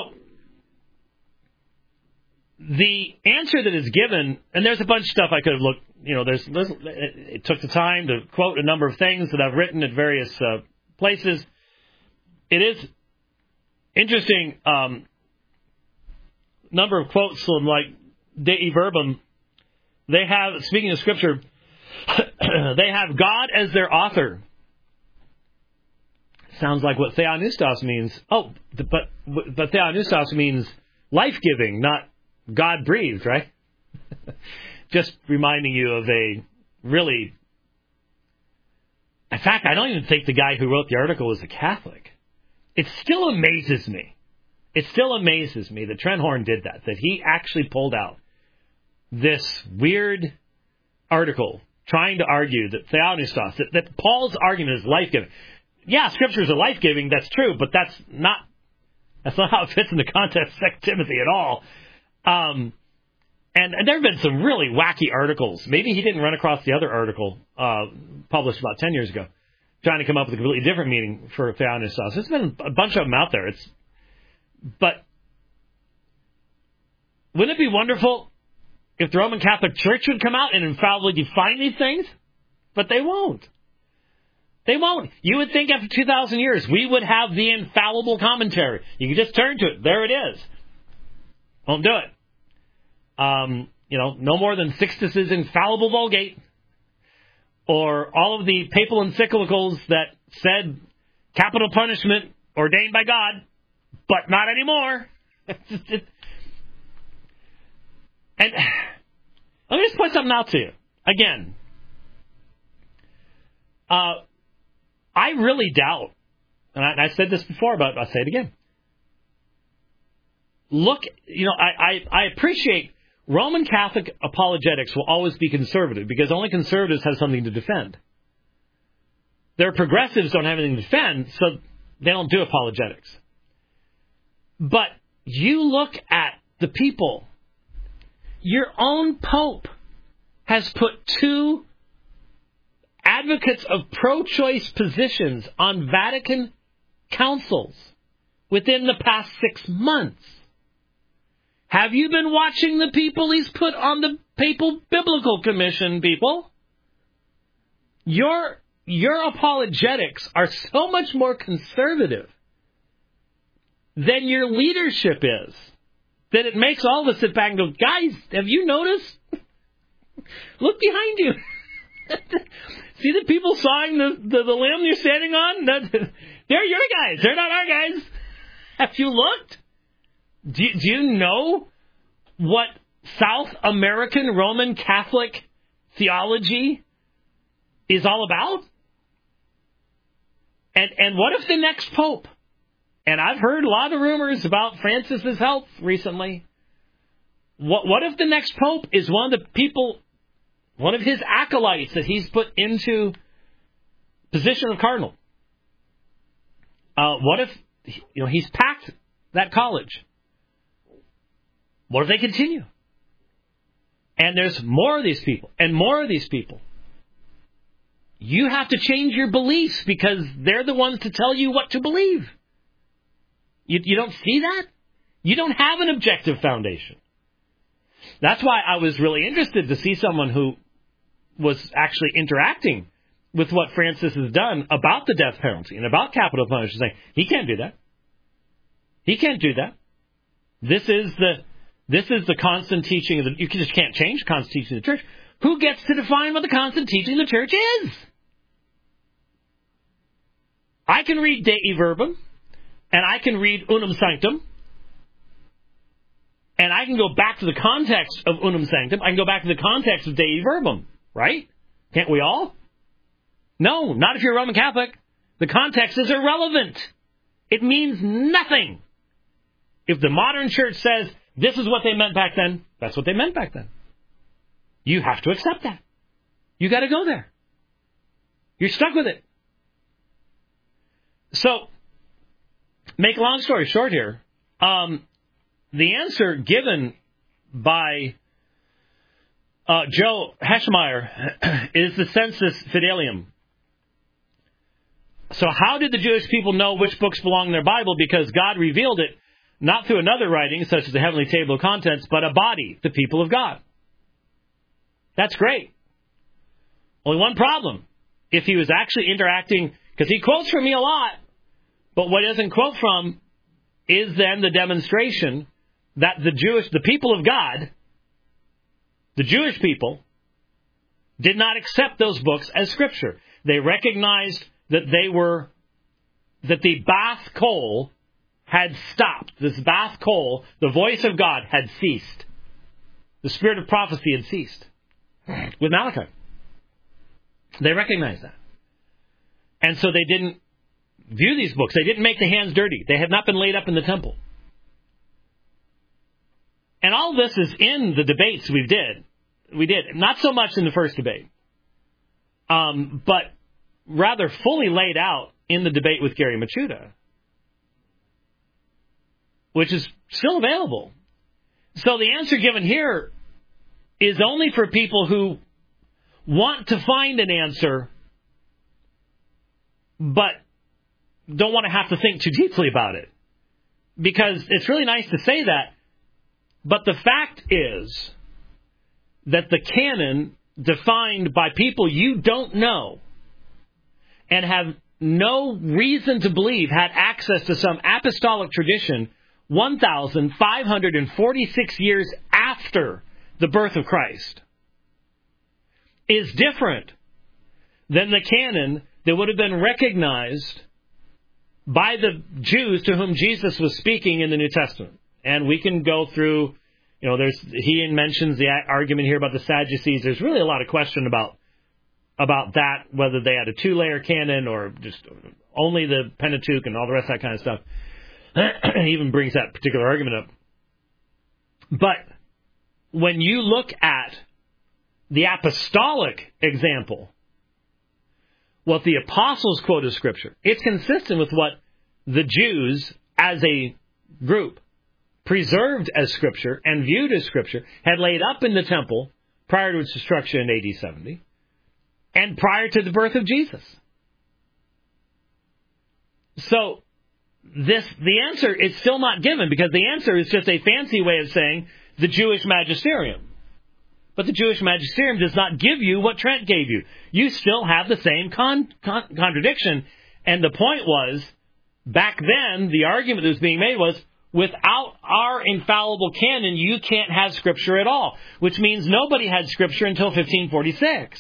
the answer that is given, and there's a bunch of stuff I could have looked, it took the time to quote a number of things that I've written at various places. It is interesting, number of quotes from like Dei Verbum. They have, speaking of Scripture, they have God as their author. Sounds like what Theopneustos means. Oh, but Theopneustos means life-giving, not God-breathed, right? Just reminding you of a really In fact, I don't even think the guy who wrote the article was a Catholic. It still amazes me. It still amazes me that Trent Horn did that he actually pulled out this weird article trying to argue that Theopneustos, that Paul's argument is life-giving. Yeah, scriptures are life-giving, that's true, but that's not how it fits in the context of 2 Timothy at all. And there have been some really wacky articles. Maybe he didn't run across the other article published about 10 years ago, trying to come up with a completely different meaning for Theopneustos. There's been a bunch of them out there. But wouldn't it be wonderful if the Roman Catholic Church would come out and infallibly define these things? But they won't. They won't. You would think after 2,000 years we would have the infallible commentary. You can just turn to it. There it is. Won't do it. No more than Sixtus's infallible Vulgate, or all of the papal encyclicals that said capital punishment ordained by God, but not anymore. And let me just point something out to you. Again, I really doubt, and I said this before, but I'll say it again. Look, I appreciate Roman Catholic apologetics will always be conservative because only conservatives have something to defend. Their progressives don't have anything to defend, so they don't do apologetics. But you look at the people. Your own Pope has put 2 advocates of pro-choice positions on Vatican councils within the past 6 months. Have you been watching the people he's put on the Papal Biblical Commission, people? Your apologetics are so much more conservative than your leadership is, that it makes all of us sit back and go, guys, have you noticed? Look behind you. See the people sawing the limb you're standing on? They're your guys. They're not our guys. Have you looked? Do you know what South American Roman Catholic theology is all about? And what if the next Pope, and I've heard a lot of rumors about Francis's health recently, what if the next Pope is one of the people, one of his acolytes that he's put into position of cardinal? What if he's packed that college? What if they continue? And there's more of these people, and more of these people. You have to change your beliefs because they're the ones to tell you what to believe. You don't see that? You don't have an objective foundation. That's why I was really interested to see someone who was actually interacting with what Francis has done about the death penalty and about capital punishment, saying, he can't do that. He can't do that. This is the constant teaching of you just can't change the constant teaching of the church. Who gets to define what the constant teaching of the church is? I can read Dei Verbum, and I can read Unum Sanctum, and I can go back to the context of Unum Sanctum. I can go back to the context of Dei Verbum, right? Can't we all? No, not if you're a Roman Catholic. The context is irrelevant. It means nothing. If the modern church says, this is what they meant back then, that's what they meant back then. You have to accept that. You got to go there. You're stuck with it. So, make a long story short here, the answer given by Joe Heschmeyer is the Sensus Fidelium. So how did the Jewish people know which books belong in their Bible? Because God revealed it not through another writing, such as the Heavenly Table of Contents, but a body, the people of God. That's great. Only one problem. If he was actually interacting, because he quotes from me a lot, but what he doesn't quote from is then the demonstration that the people of God, the Jewish people, did not accept those books as Scripture. They recognized that the Bath Kol had stopped. This Bath Kol, the voice of God, had ceased. The spirit of prophecy had ceased with Malachi. They recognized that. And so they didn't view these books. They didn't make the hands dirty. They had not been laid up in the temple. And all this is in the debates we did. Not so much in the first debate, but rather fully laid out in the debate with Gary Machuda, which is still available. So the answer given here is only for people who want to find an answer, but don't want to have to think too deeply about it. Because it's really nice to say that, but the fact is that the canon, defined by people you don't know and have no reason to believe had access to some apostolic tradition 1,546 years after the birth of Christ, is different than the canon that would have been recognized by the Jews to whom Jesus was speaking in the New Testament. And we can go through, he mentions the argument here about the Sadducees. There's really a lot of question about that, whether they had a two-layer canon or just only the Pentateuch and all the rest of that kind of stuff. He even brings that particular argument up. But when you look at the apostolic example, what the apostles quote as Scripture, it's consistent with what the Jews as a group preserved as Scripture and viewed as Scripture had laid up in the temple prior to its destruction in AD 70 and prior to the birth of Jesus. So the answer is still not given, because the answer is just a fancy way of saying the Jewish magisterium. But the Jewish magisterium does not give you what Trent gave you. You still have the same contradiction. And the point was, back then, the argument that was being made was, without our infallible canon, you can't have Scripture at all. Which means nobody had Scripture until 1546.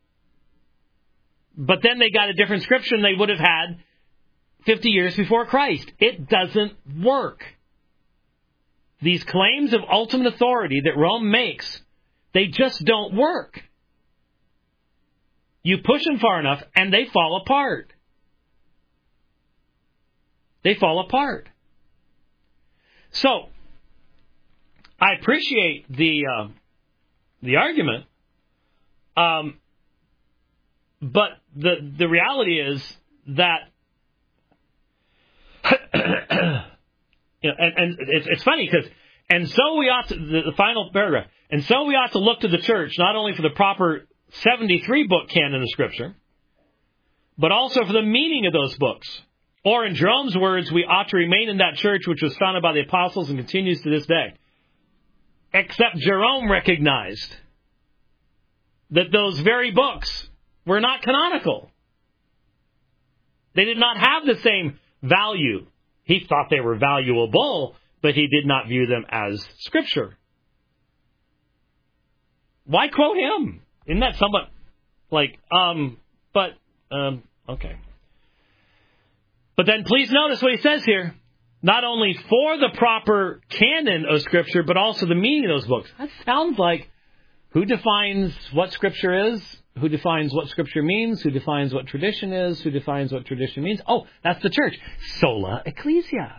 But then they got a different Scripture than they would have had 50 years before Christ. It doesn't work. These claims of ultimate authority that Rome makes, they just don't work. You push them far enough, and they fall apart. They fall apart. So, I appreciate the argument, but the reality is that, and it's funny because, and so we ought to, the final paragraph, and so we ought to look to the church not only for the proper 73 book canon of Scripture, but also for the meaning of those books. Or in Jerome's words, we ought to remain in that church which was founded by the apostles and continues to this day. Except Jerome recognized that those very books were not canonical. They did not have the same value. He thought they were valuable, but he did not view them as Scripture. Why quote him? Isn't that somewhat like, okay. But then please notice what he says here. Not only for the proper canon of Scripture, but also the meaning of those books. That sounds like who defines what Scripture is, who defines what Scripture means, who defines what tradition is, who defines what tradition means. Oh, that's the church. Sola Ecclesia.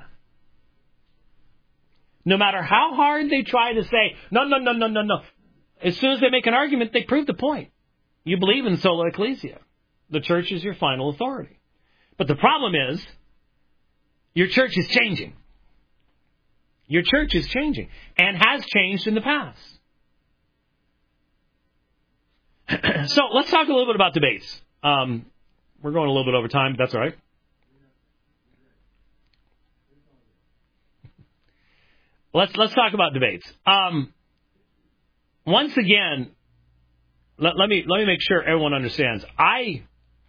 No matter how hard they try to say, no. As soon as they make an argument, they prove the point. You believe in Sola Ecclesia. The church is your final authority. But the problem is, your church is changing. Your church is changing, and has changed in the past. So, let's talk a little bit about debates. We're going a little bit over time, but that's all right. Let's talk about debates. Once again, let me make sure everyone understands. I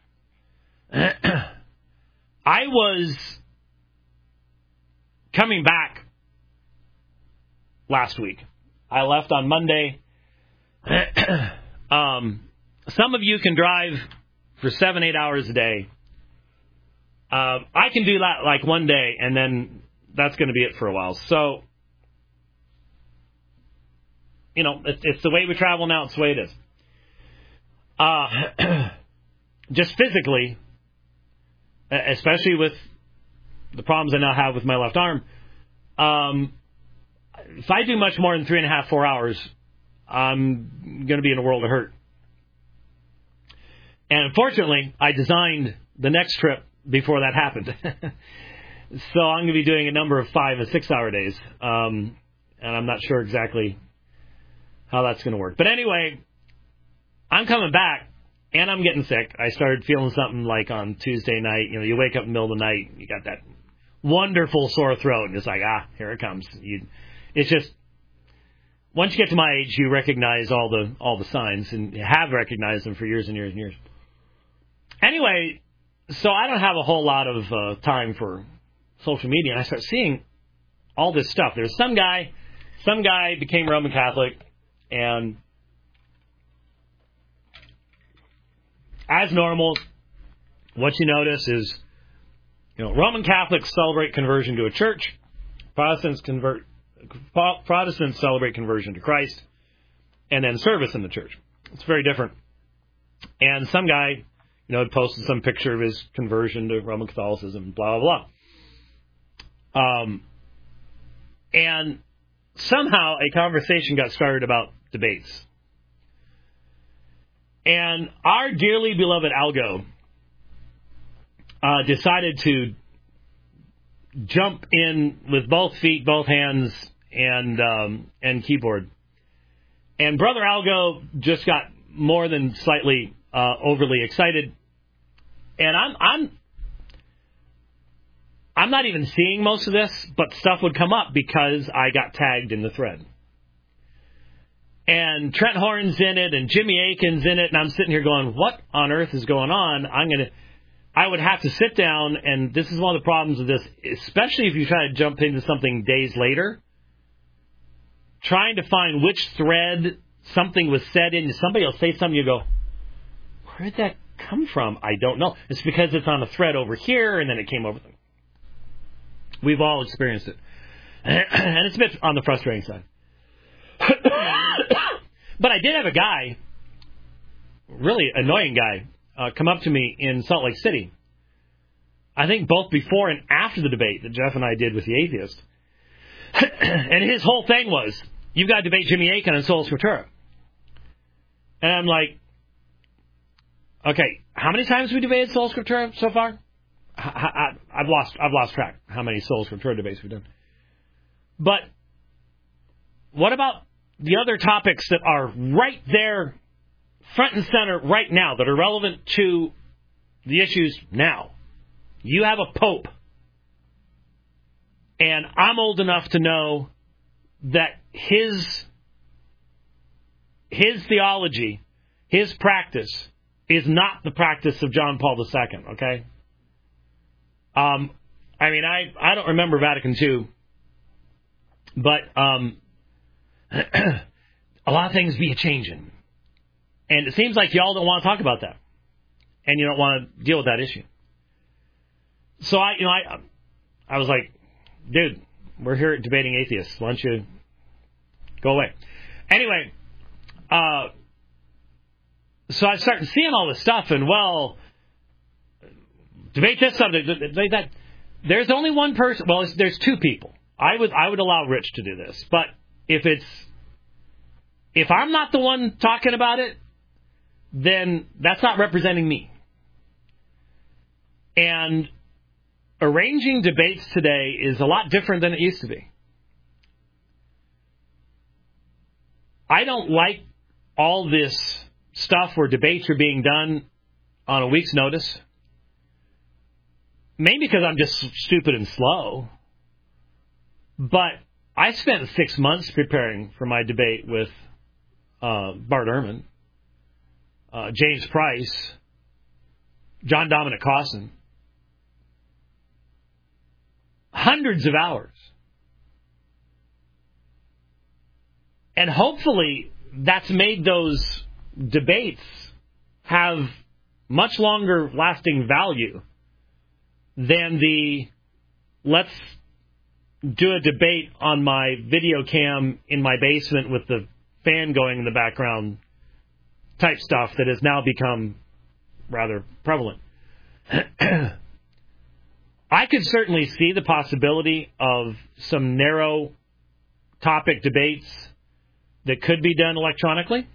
was coming back last week. I left on Monday. Some of you can drive for 7-8 hours a day. I can do that like one day, and then that's going to be it for a while. So, it's the way we travel now. It's the way it is. Just physically, especially with the problems I now have with my left arm. If I do much more than 3.5, 4 hours, I'm going to be in a world of hurt. And unfortunately, I designed the next trip before that happened. So I'm going to be doing a number of 5 and 6 hour days. And I'm not sure exactly how that's going to work. But anyway, I'm coming back, and I'm getting sick. I started feeling something like on Tuesday night. You know, you wake up in the middle of the night, you got that wonderful sore throat, and it's like, here it comes. It's just, once you get to my age, you recognize all the signs, and you have recognized them for years and years and years. Anyway, so I don't have a whole lot of time for social media, and I start seeing all this stuff. There's some guy became Roman Catholic, and as normal, what you notice is, Roman Catholics celebrate conversion to a church. Protestants celebrate conversion to Christ, and then service in the church. It's very different. And some guy, had posted some picture of his conversion to Roman Catholicism, blah, blah, blah. And somehow a conversation got started about debates. And our dearly beloved Algo decided to jump in with both feet, both hands, and keyboard. And Brother Algo just got more than slightly overly excited. And I'm not even seeing most of this, but stuff would come up because I got tagged in the thread. And Trent Horn's in it, and Jimmy Akin's in it, and I'm sitting here going, what on earth is going on? I would have to sit down, and this is one of the problems with this, especially if you try to jump into something days later, trying to find which thread something was said in. Somebody will say something, you go, where did that come from? I don't know. It's because it's on a thread over here, and then it came over. We've all experienced it. And it's a bit on the frustrating side. But I did have a guy, really annoying guy, come up to me in Salt Lake City. I think both before and after the debate that Jeff and I did with the atheist. And his whole thing was, you've got to debate Jimmy Akin on Sola Scriptura. And I'm like, okay, how many times have we debated Sola Scriptura so far? I've lost track how many Sola Scriptura debates we've done. But what about the other topics that are right there, front and center right now, that are relevant to the issues now? You have a pope, and I'm old enough to know that his theology, his practice, is not the practice of John Paul II, okay? I don't remember Vatican II, but a lot of things be a-changing. And it seems like y'all don't want to talk about that, and you don't want to deal with that issue. So I was like, dude, we're here at Debating Atheists. Why don't you go away? Anyway, so I started seeing all this stuff, and debate this subject, debate that. There's only one person. Well, there's two people. I would allow Rich to do this, but if I'm not the one talking about it, then that's not representing me. And arranging debates today is a lot different than it used to be. I don't like all this stuff where debates are being done on a week's notice. Maybe because I'm just stupid and slow. But I spent 6 months preparing for my debate with Bart Ehrman, James Price, John Dominic Cawson. Hundreds of hours. And hopefully that's made those debates have much longer lasting value than the let's do a debate on my video cam in my basement with the fan going in the background type stuff that has now become rather prevalent. I could certainly see the possibility of some narrow topic debates that could be done electronically.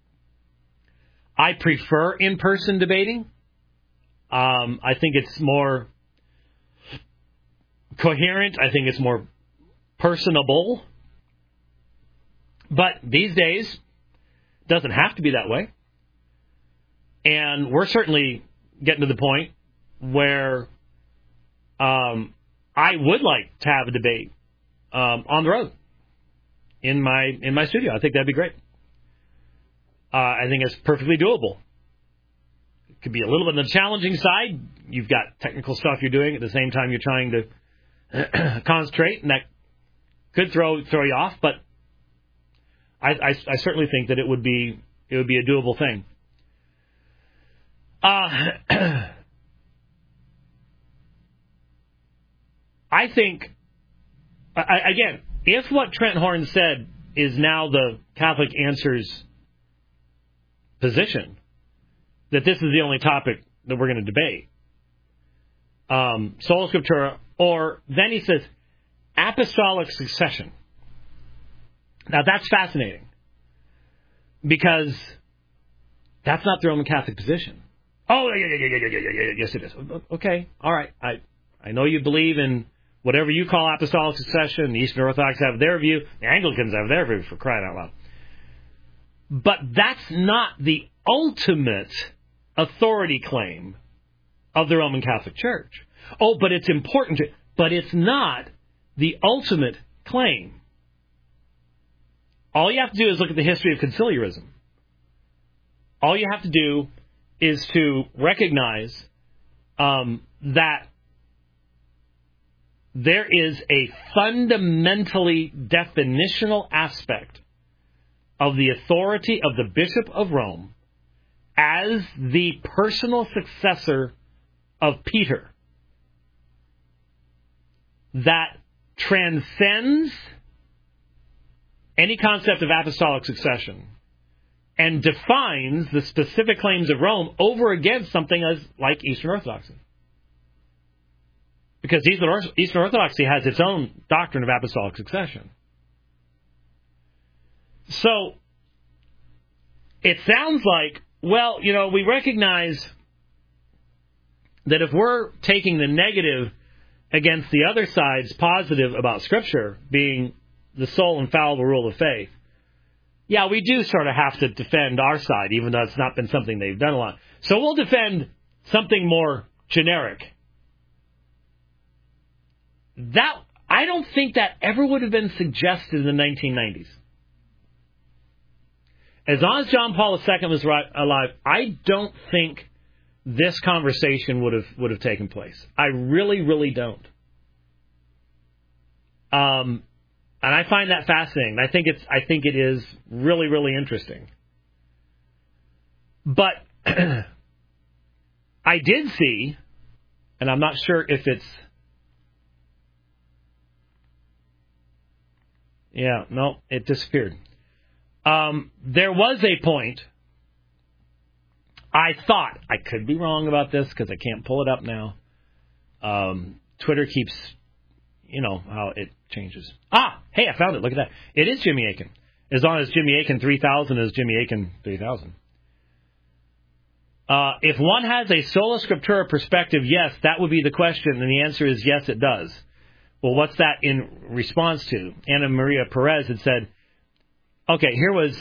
I prefer in-person debating. I think it's more coherent. I think it's more personable. But these days, it doesn't have to be that way. And we're certainly getting to the point where I would like to have a debate on the road in my studio. I think that'd be great. I think it's perfectly doable. It could be a little bit on the challenging side. You've got technical stuff you're doing at the same time you're trying to concentrate, and that could throw you off. But I certainly think that it would be a doable thing. I think, again, if what Trent Horn said is now the Catholic Answers position, that this is the only topic that we're going to debate, Sola Scriptura, or then he says apostolic succession. Now that's fascinating, because that's not the Roman Catholic position. Oh, yeah, yes it is. Okay, all right. I know you believe in whatever you call apostolic succession. The Eastern Orthodox have their view. The Anglicans have their view, for crying out loud. But that's not the ultimate authority claim of the Roman Catholic Church. Oh, but it's important. But it's not the ultimate claim. All you have to do is look at the history of conciliarism. All you have to do is to recognize that there is a fundamentally definitional aspect of the authority of the Bishop of Rome as the personal successor of Peter that transcends any concept of apostolic succession and defines the specific claims of Rome over against something like Eastern Orthodoxy. Because Eastern Orthodoxy has its own doctrine of apostolic succession. So, it sounds like, well, we recognize that if we're taking the negative against the other side's positive about Scripture being the sole infallible rule of faith, yeah, we do sort of have to defend our side, even though it's not been something they've done a lot. So we'll defend something more generic. That, I don't think that ever would have been suggested in the 1990s. As long as John Paul II was alive, I don't think this conversation would have taken place. I really, really don't. And I find that fascinating. I think it is really, really interesting. But I did see, and I'm not sure if it's, yeah, no, it disappeared. There was a point, I thought, I could be wrong about this because I can't pull it up now. Twitter keeps, how it changes. Hey, I found it. Look at that. It is Jimmy Akin. As long as Jimmy Akin 3000 is Jimmy Akin 3000. If one has a sola scriptura perspective, yes, that would be the question. And the answer is yes, it does. Well, what's that in response to? Ana Maria Perez had said, okay, here was,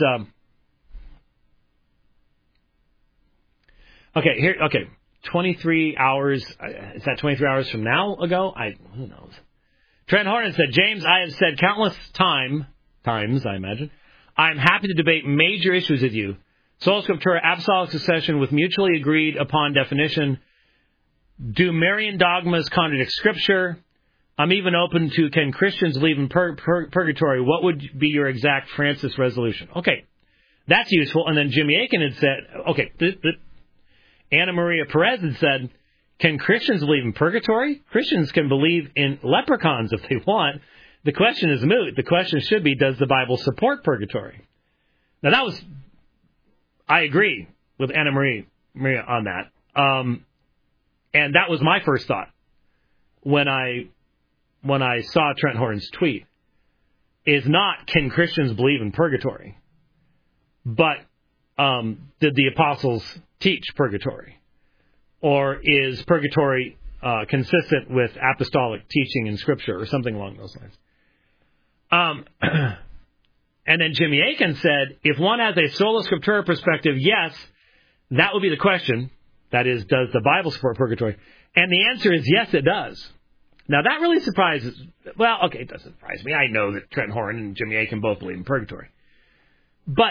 23 hours, is that 23 hours from now ago? Who knows? Trent Horn said, James, I have said countless times, I imagine, I'm happy to debate major issues with you. Sola Scriptura, apostolic succession with mutually agreed upon definition. Do Marian dogmas contradict Scripture? I'm even open to, can Christians believe in purgatory? What would be your exact Francis resolution? Okay, that's useful. And then Jimmy Akin had said, okay, Ana Maria Perez had said, can Christians believe in purgatory? Christians can believe in leprechauns if they want. The question is moot. The question should be, does the Bible support purgatory? Now I agree with Ana Maria on that. And that was my first thought. when I saw Trent Horn's tweet is not, can Christians believe in purgatory? But did the apostles teach purgatory? Or is purgatory consistent with apostolic teaching in Scripture or something along those lines? And then Jimmy Akin said, if one has a sola scriptura perspective, yes, that would be the question. That is, does the Bible support purgatory? And the answer is yes, it does. Now, that really surprises... Well, okay, it doesn't surprise me. I know that Trent Horn and Jimmy Akin both believe in purgatory. But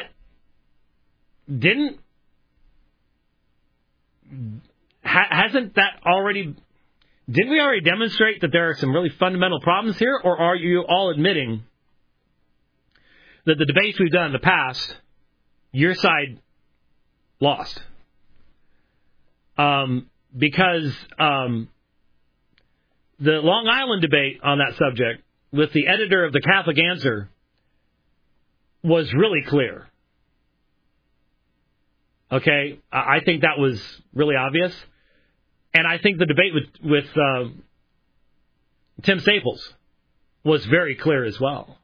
hasn't that already... Didn't we already demonstrate that there are some really fundamental problems here? Or are you all admitting that the debates we've done in the past, your side lost? Because the Long Island debate on that subject with the editor of the Catholic Answer was really clear. Okay? I think that was really obvious. And I think the debate with Tim Staples was very clear as well.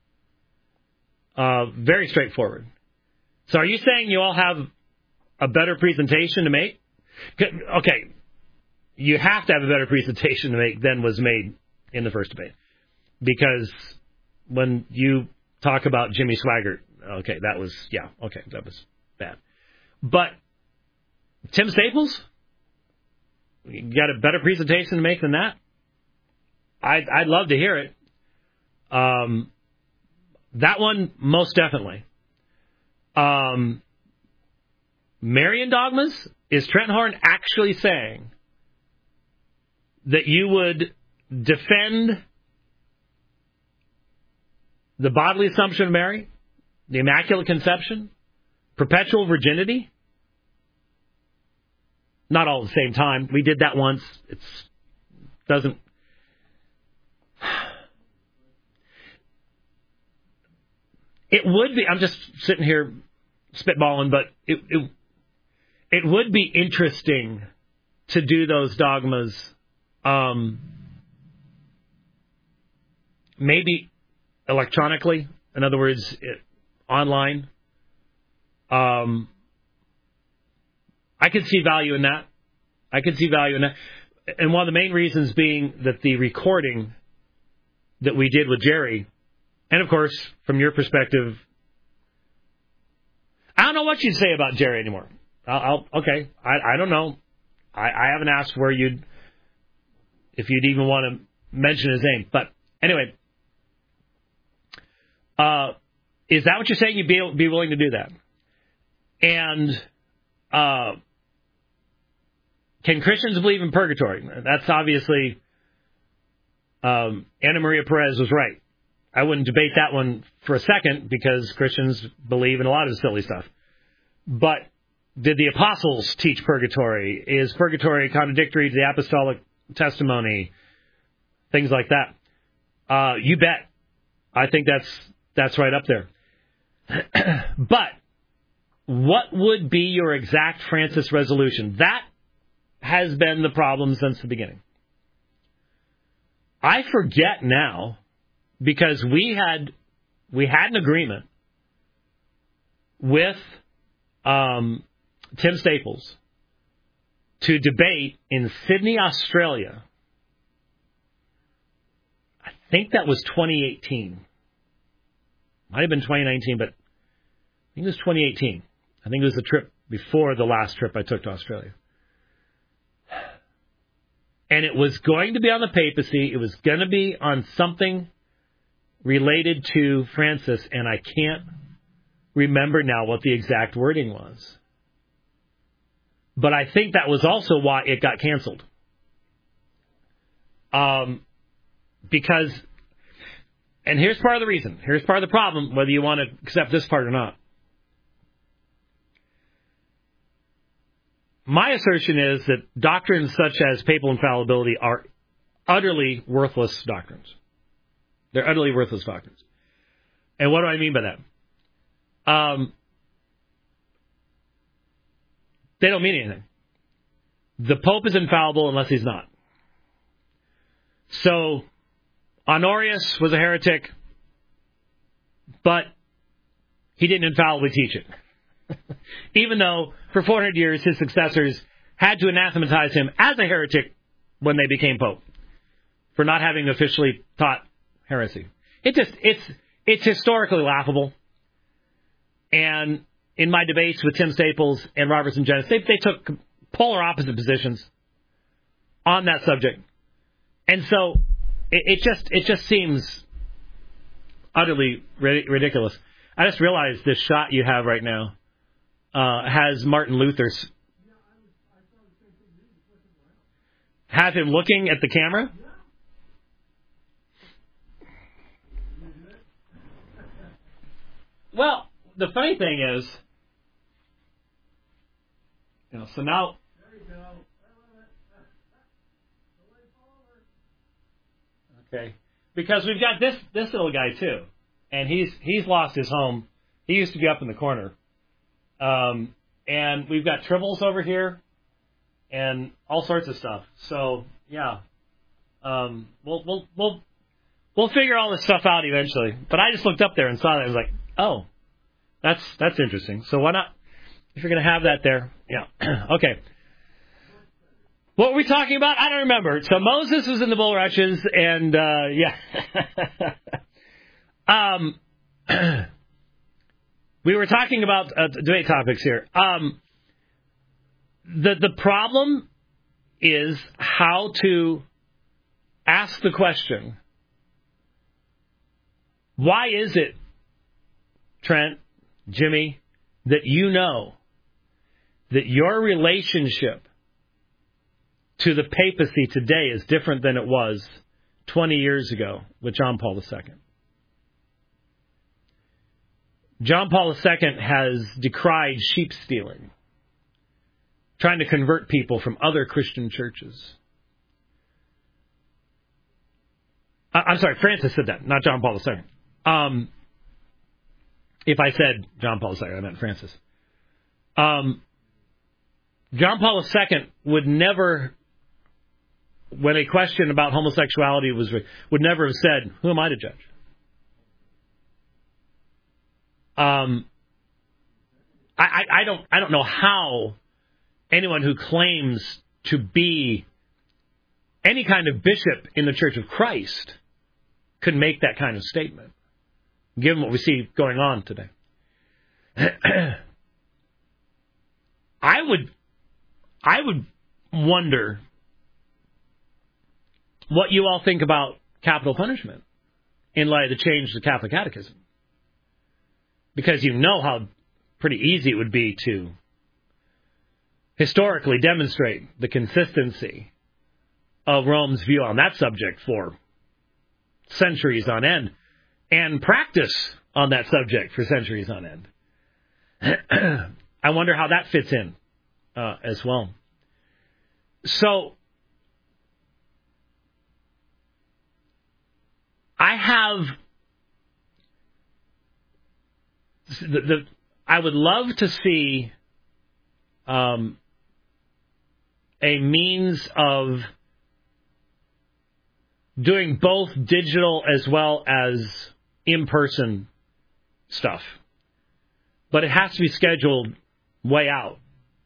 Very straightforward. So are you saying you all have a better presentation to make? Okay, you have to have a better presentation to make than was made in the first debate. Because when you talk about Jimmy Swaggart, that was bad. But Tim Staples, you got a better presentation to make than that? I'd love to hear it. That one, most definitely. Marian dogmas? Is Trent Horn actually saying that you would defend the bodily assumption of Mary, the Immaculate Conception, perpetual virginity? Not all at the same time. We did that once. It doesn't... It would be... I'm just sitting here spitballing, but it would be interesting to do those dogmas maybe electronically. In other words, online. I could see value in that. And one of the main reasons being that the recording that we did with Jerry, and of course, from your perspective, I don't know what you'd say about Jerry anymore. I don't know. I haven't asked if you'd even want to mention his name. But anyway, is that what you're saying? You'd be willing to do that? And can Christians believe in purgatory? That's obviously, Ana Maria Perez was right. I wouldn't debate that one for a second because Christians believe in a lot of silly stuff. But did the apostles teach purgatory? Is purgatory contradictory to the apostolic testimony? Things like that. You bet. I think that's right up there. But what would be your exact Francis resolution? That has been the problem since the beginning. I forget now because we had an agreement with Tim Staples to debate in Sydney, Australia. I think that was 2018. Might have been 2019, but I think it was 2018. I think it was the trip before the last trip I took to Australia. And it was going to be on the papacy. It was going to be on something related to Francis, and I can't remember now what the exact wording was. But I think that was also why it got canceled. Because, and here's part of the reason. Here's part of the problem, whether you want to accept this part or not. My assertion is that doctrines such as papal infallibility are utterly worthless doctrines. They're utterly worthless doctrines. And what do I mean by that? They don't mean anything. The Pope is infallible unless he's not. So Honorius was a heretic, but he didn't infallibly teach it. Even though for 400 years his successors had to anathematize him as a heretic when they became pope for not having officially taught heresy. It's historically laughable. And in my debates with Tim Staples and Robertson Jennings, they took polar opposite positions on that subject. And so it just seems utterly ridiculous. I just realized this shot you have right now has Martin Luther's. Have him looking at the camera? Well, the funny thing is, so now. Okay, because we've got this little guy too, and he's lost his home. He used to be up in the corner, and we've got tribbles over here, and all sorts of stuff. So yeah, we'll figure all this stuff out eventually. But I just looked up there and saw that. I was like, oh, that's interesting. So why not? If you're going to have that there, yeah, okay. What were we talking about? I don't remember. So Moses was in the bulrushes, and yeah. We were talking about debate topics here. The problem is how to ask the question, why is it, Trent, Jimmy, that you know that your relationship to the papacy today is different than it was 20 years ago with John Paul II? John Paul II has decried sheep stealing, trying to convert people from other Christian churches. I'm sorry, Francis said that, not John Paul II. If I said John Paul II, I meant Francis. John Paul II would never, when a question about homosexuality was raised, would never have said, "Who am I to judge?" I don't know how anyone who claims to be any kind of bishop in the Church of Christ could make that kind of statement, given what we see going on today. I would wonder what you all think about capital punishment in light of the change to the Catholic Catechism. Because you know how pretty easy it would be to historically demonstrate the consistency of Rome's view on that subject for centuries on end, and practice on that subject for centuries on end. I wonder how that fits in as well. So, I have I would love to see a means of doing both digital as well as in-person stuff. But it has to be scheduled way out.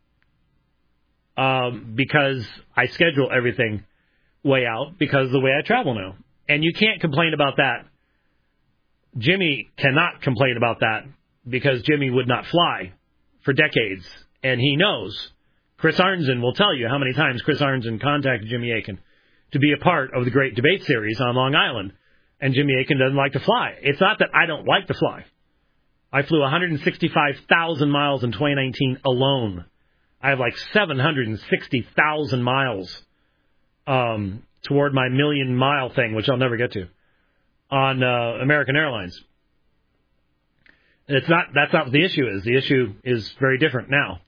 Because I schedule everything way out because of the way I travel now. And you can't complain about that. Jimmy cannot complain about that because Jimmy would not fly for decades. And he knows. Chris Arnzen will tell you how many times Chris Arnzen contacted Jimmy Akin to be a part of the Great Debate Series on Long Island. And Jimmy Akin doesn't like to fly. It's not that I don't like to fly. I flew 165,000 miles in 2019 alone. I have like 760,000 miles toward my million-mile thing, which I'll never get to, on American Airlines. That's not what the issue is. The issue is very different now.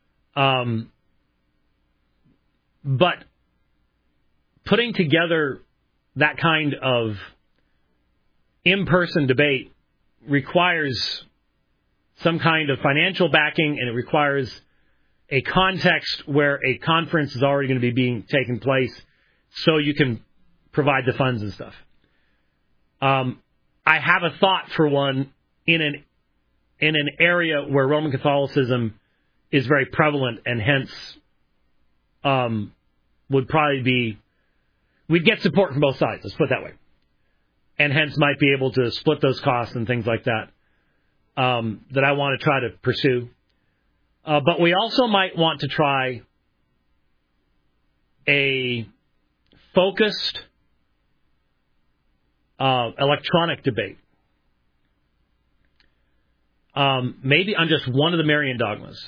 But putting together that kind of in-person debate requires some kind of financial backing, and it requires a context where a conference is already going to be taking place, so you can provide the funds and stuff. I have a thought for one in an area where Roman Catholicism is very prevalent and hence would probably be, we'd get support from both sides, let's put it that way. And hence might be able to split those costs and things like that, that I want to try to pursue. But we also might want to try a focused electronic debate. Maybe on just one of the Marian dogmas.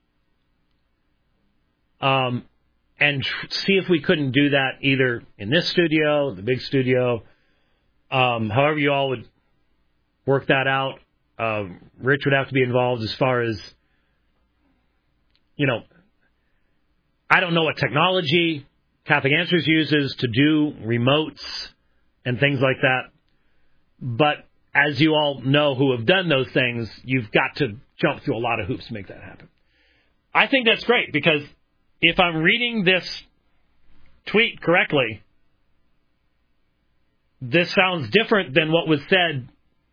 And see if we couldn't do that either in this studio, the big studio, however you all would work that out. Rich would have to be involved as far as, I don't know what technology Catholic Answers uses to do remotes and things like that. But as you all know who have done those things, you've got to jump through a lot of hoops to make that happen. I think that's great because if I'm reading this tweet correctly, this sounds different than what was said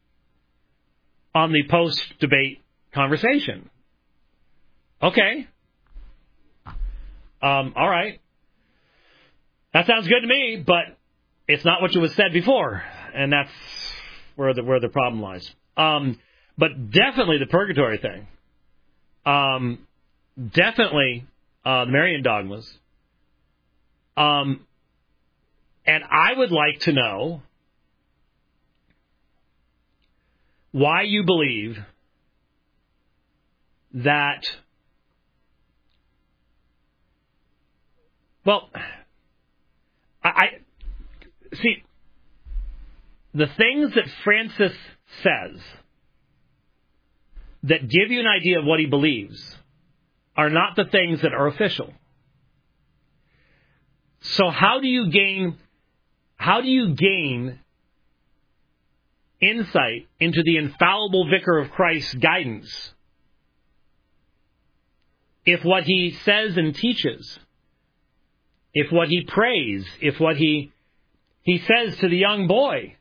on the post-debate conversation. Okay. All right. That sounds good to me, but it's not what was said before, and that's where the problem lies. But definitely the purgatory thing. Definitely the Marian dogmas. And I would like to know why you believe that, well, I see, the things that Francis says that give you an idea of what he believes are not the things that are official. So how do you gain insight into the infallible Vicar of Christ's guidance if what he says and teaches, if what he prays, if what he says to the young boy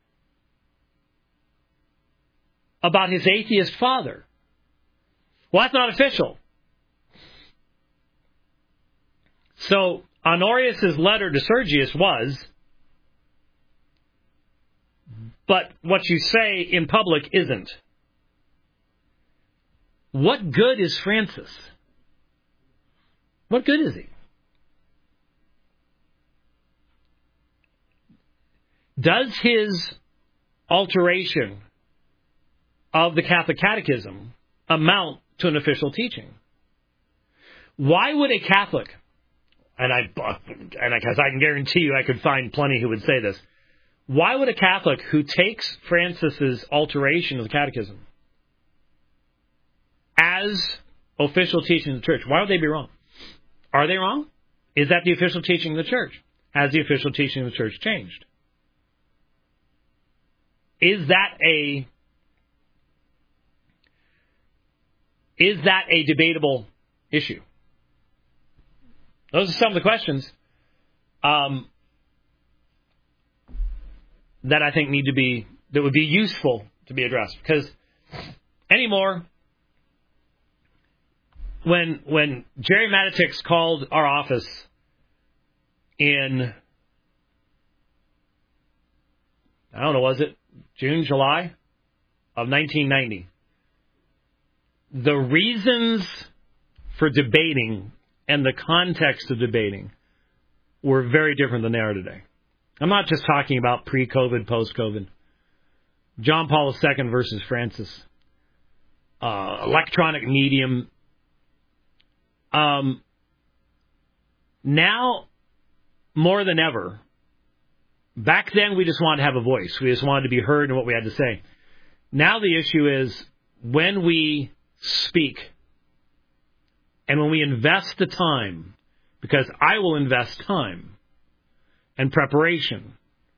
about his atheist father? Well, that's not official. So Honorius' letter to Sergius was, but what you say in public isn't. What good is Francis? What good is he? Does his alteration of the Catholic Catechism amount to an official teaching? Why would a Catholic, and because I can guarantee you I could find plenty who would say this, why would a Catholic who takes Francis's alteration of the Catechism as official teaching of the Church, why would they be wrong? Are they wrong? Is that the official teaching of the Church? Has the official teaching of the Church changed? Is that a debatable issue? Those are some of the questions that I think that would be useful to be addressed. Because anymore, when Jerry Matitix called our office in, I don't know, was it June, July of 1990, the reasons for debating and the context of debating were very different than they are today. I'm not just talking about pre-COVID, post-COVID. John Paul II versus Francis. Electronic medium. Now, more than ever, back then we just wanted to have a voice. We just wanted to be heard in what we had to say. Now the issue is when we speak and when we invest the time, because I will invest time and preparation,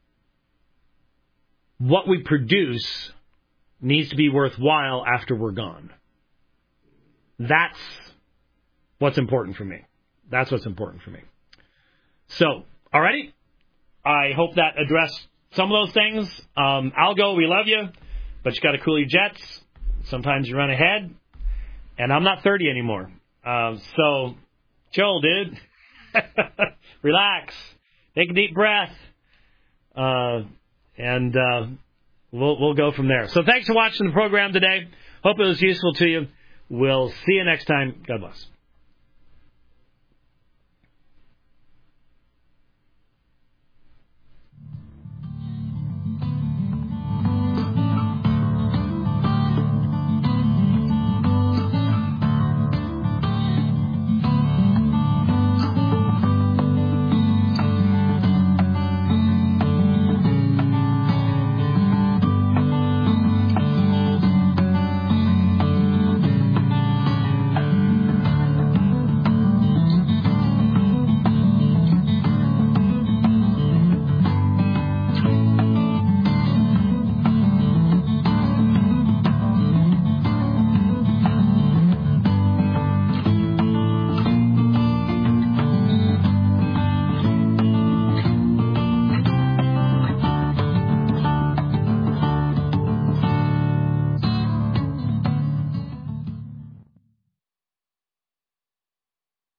what we produce needs to be worthwhile after we're gone. That's what's important for me. That's what's important for me. So, alrighty? I hope that addressed some of those things. Algo, we love you, but you got to cool your jets. Sometimes you run ahead, and I'm not 30 anymore. So, chill, dude. Relax. Take a deep breath. And we'll go from there. So thanks for watching the program today. Hope it was useful to you. We'll see you next time. God bless.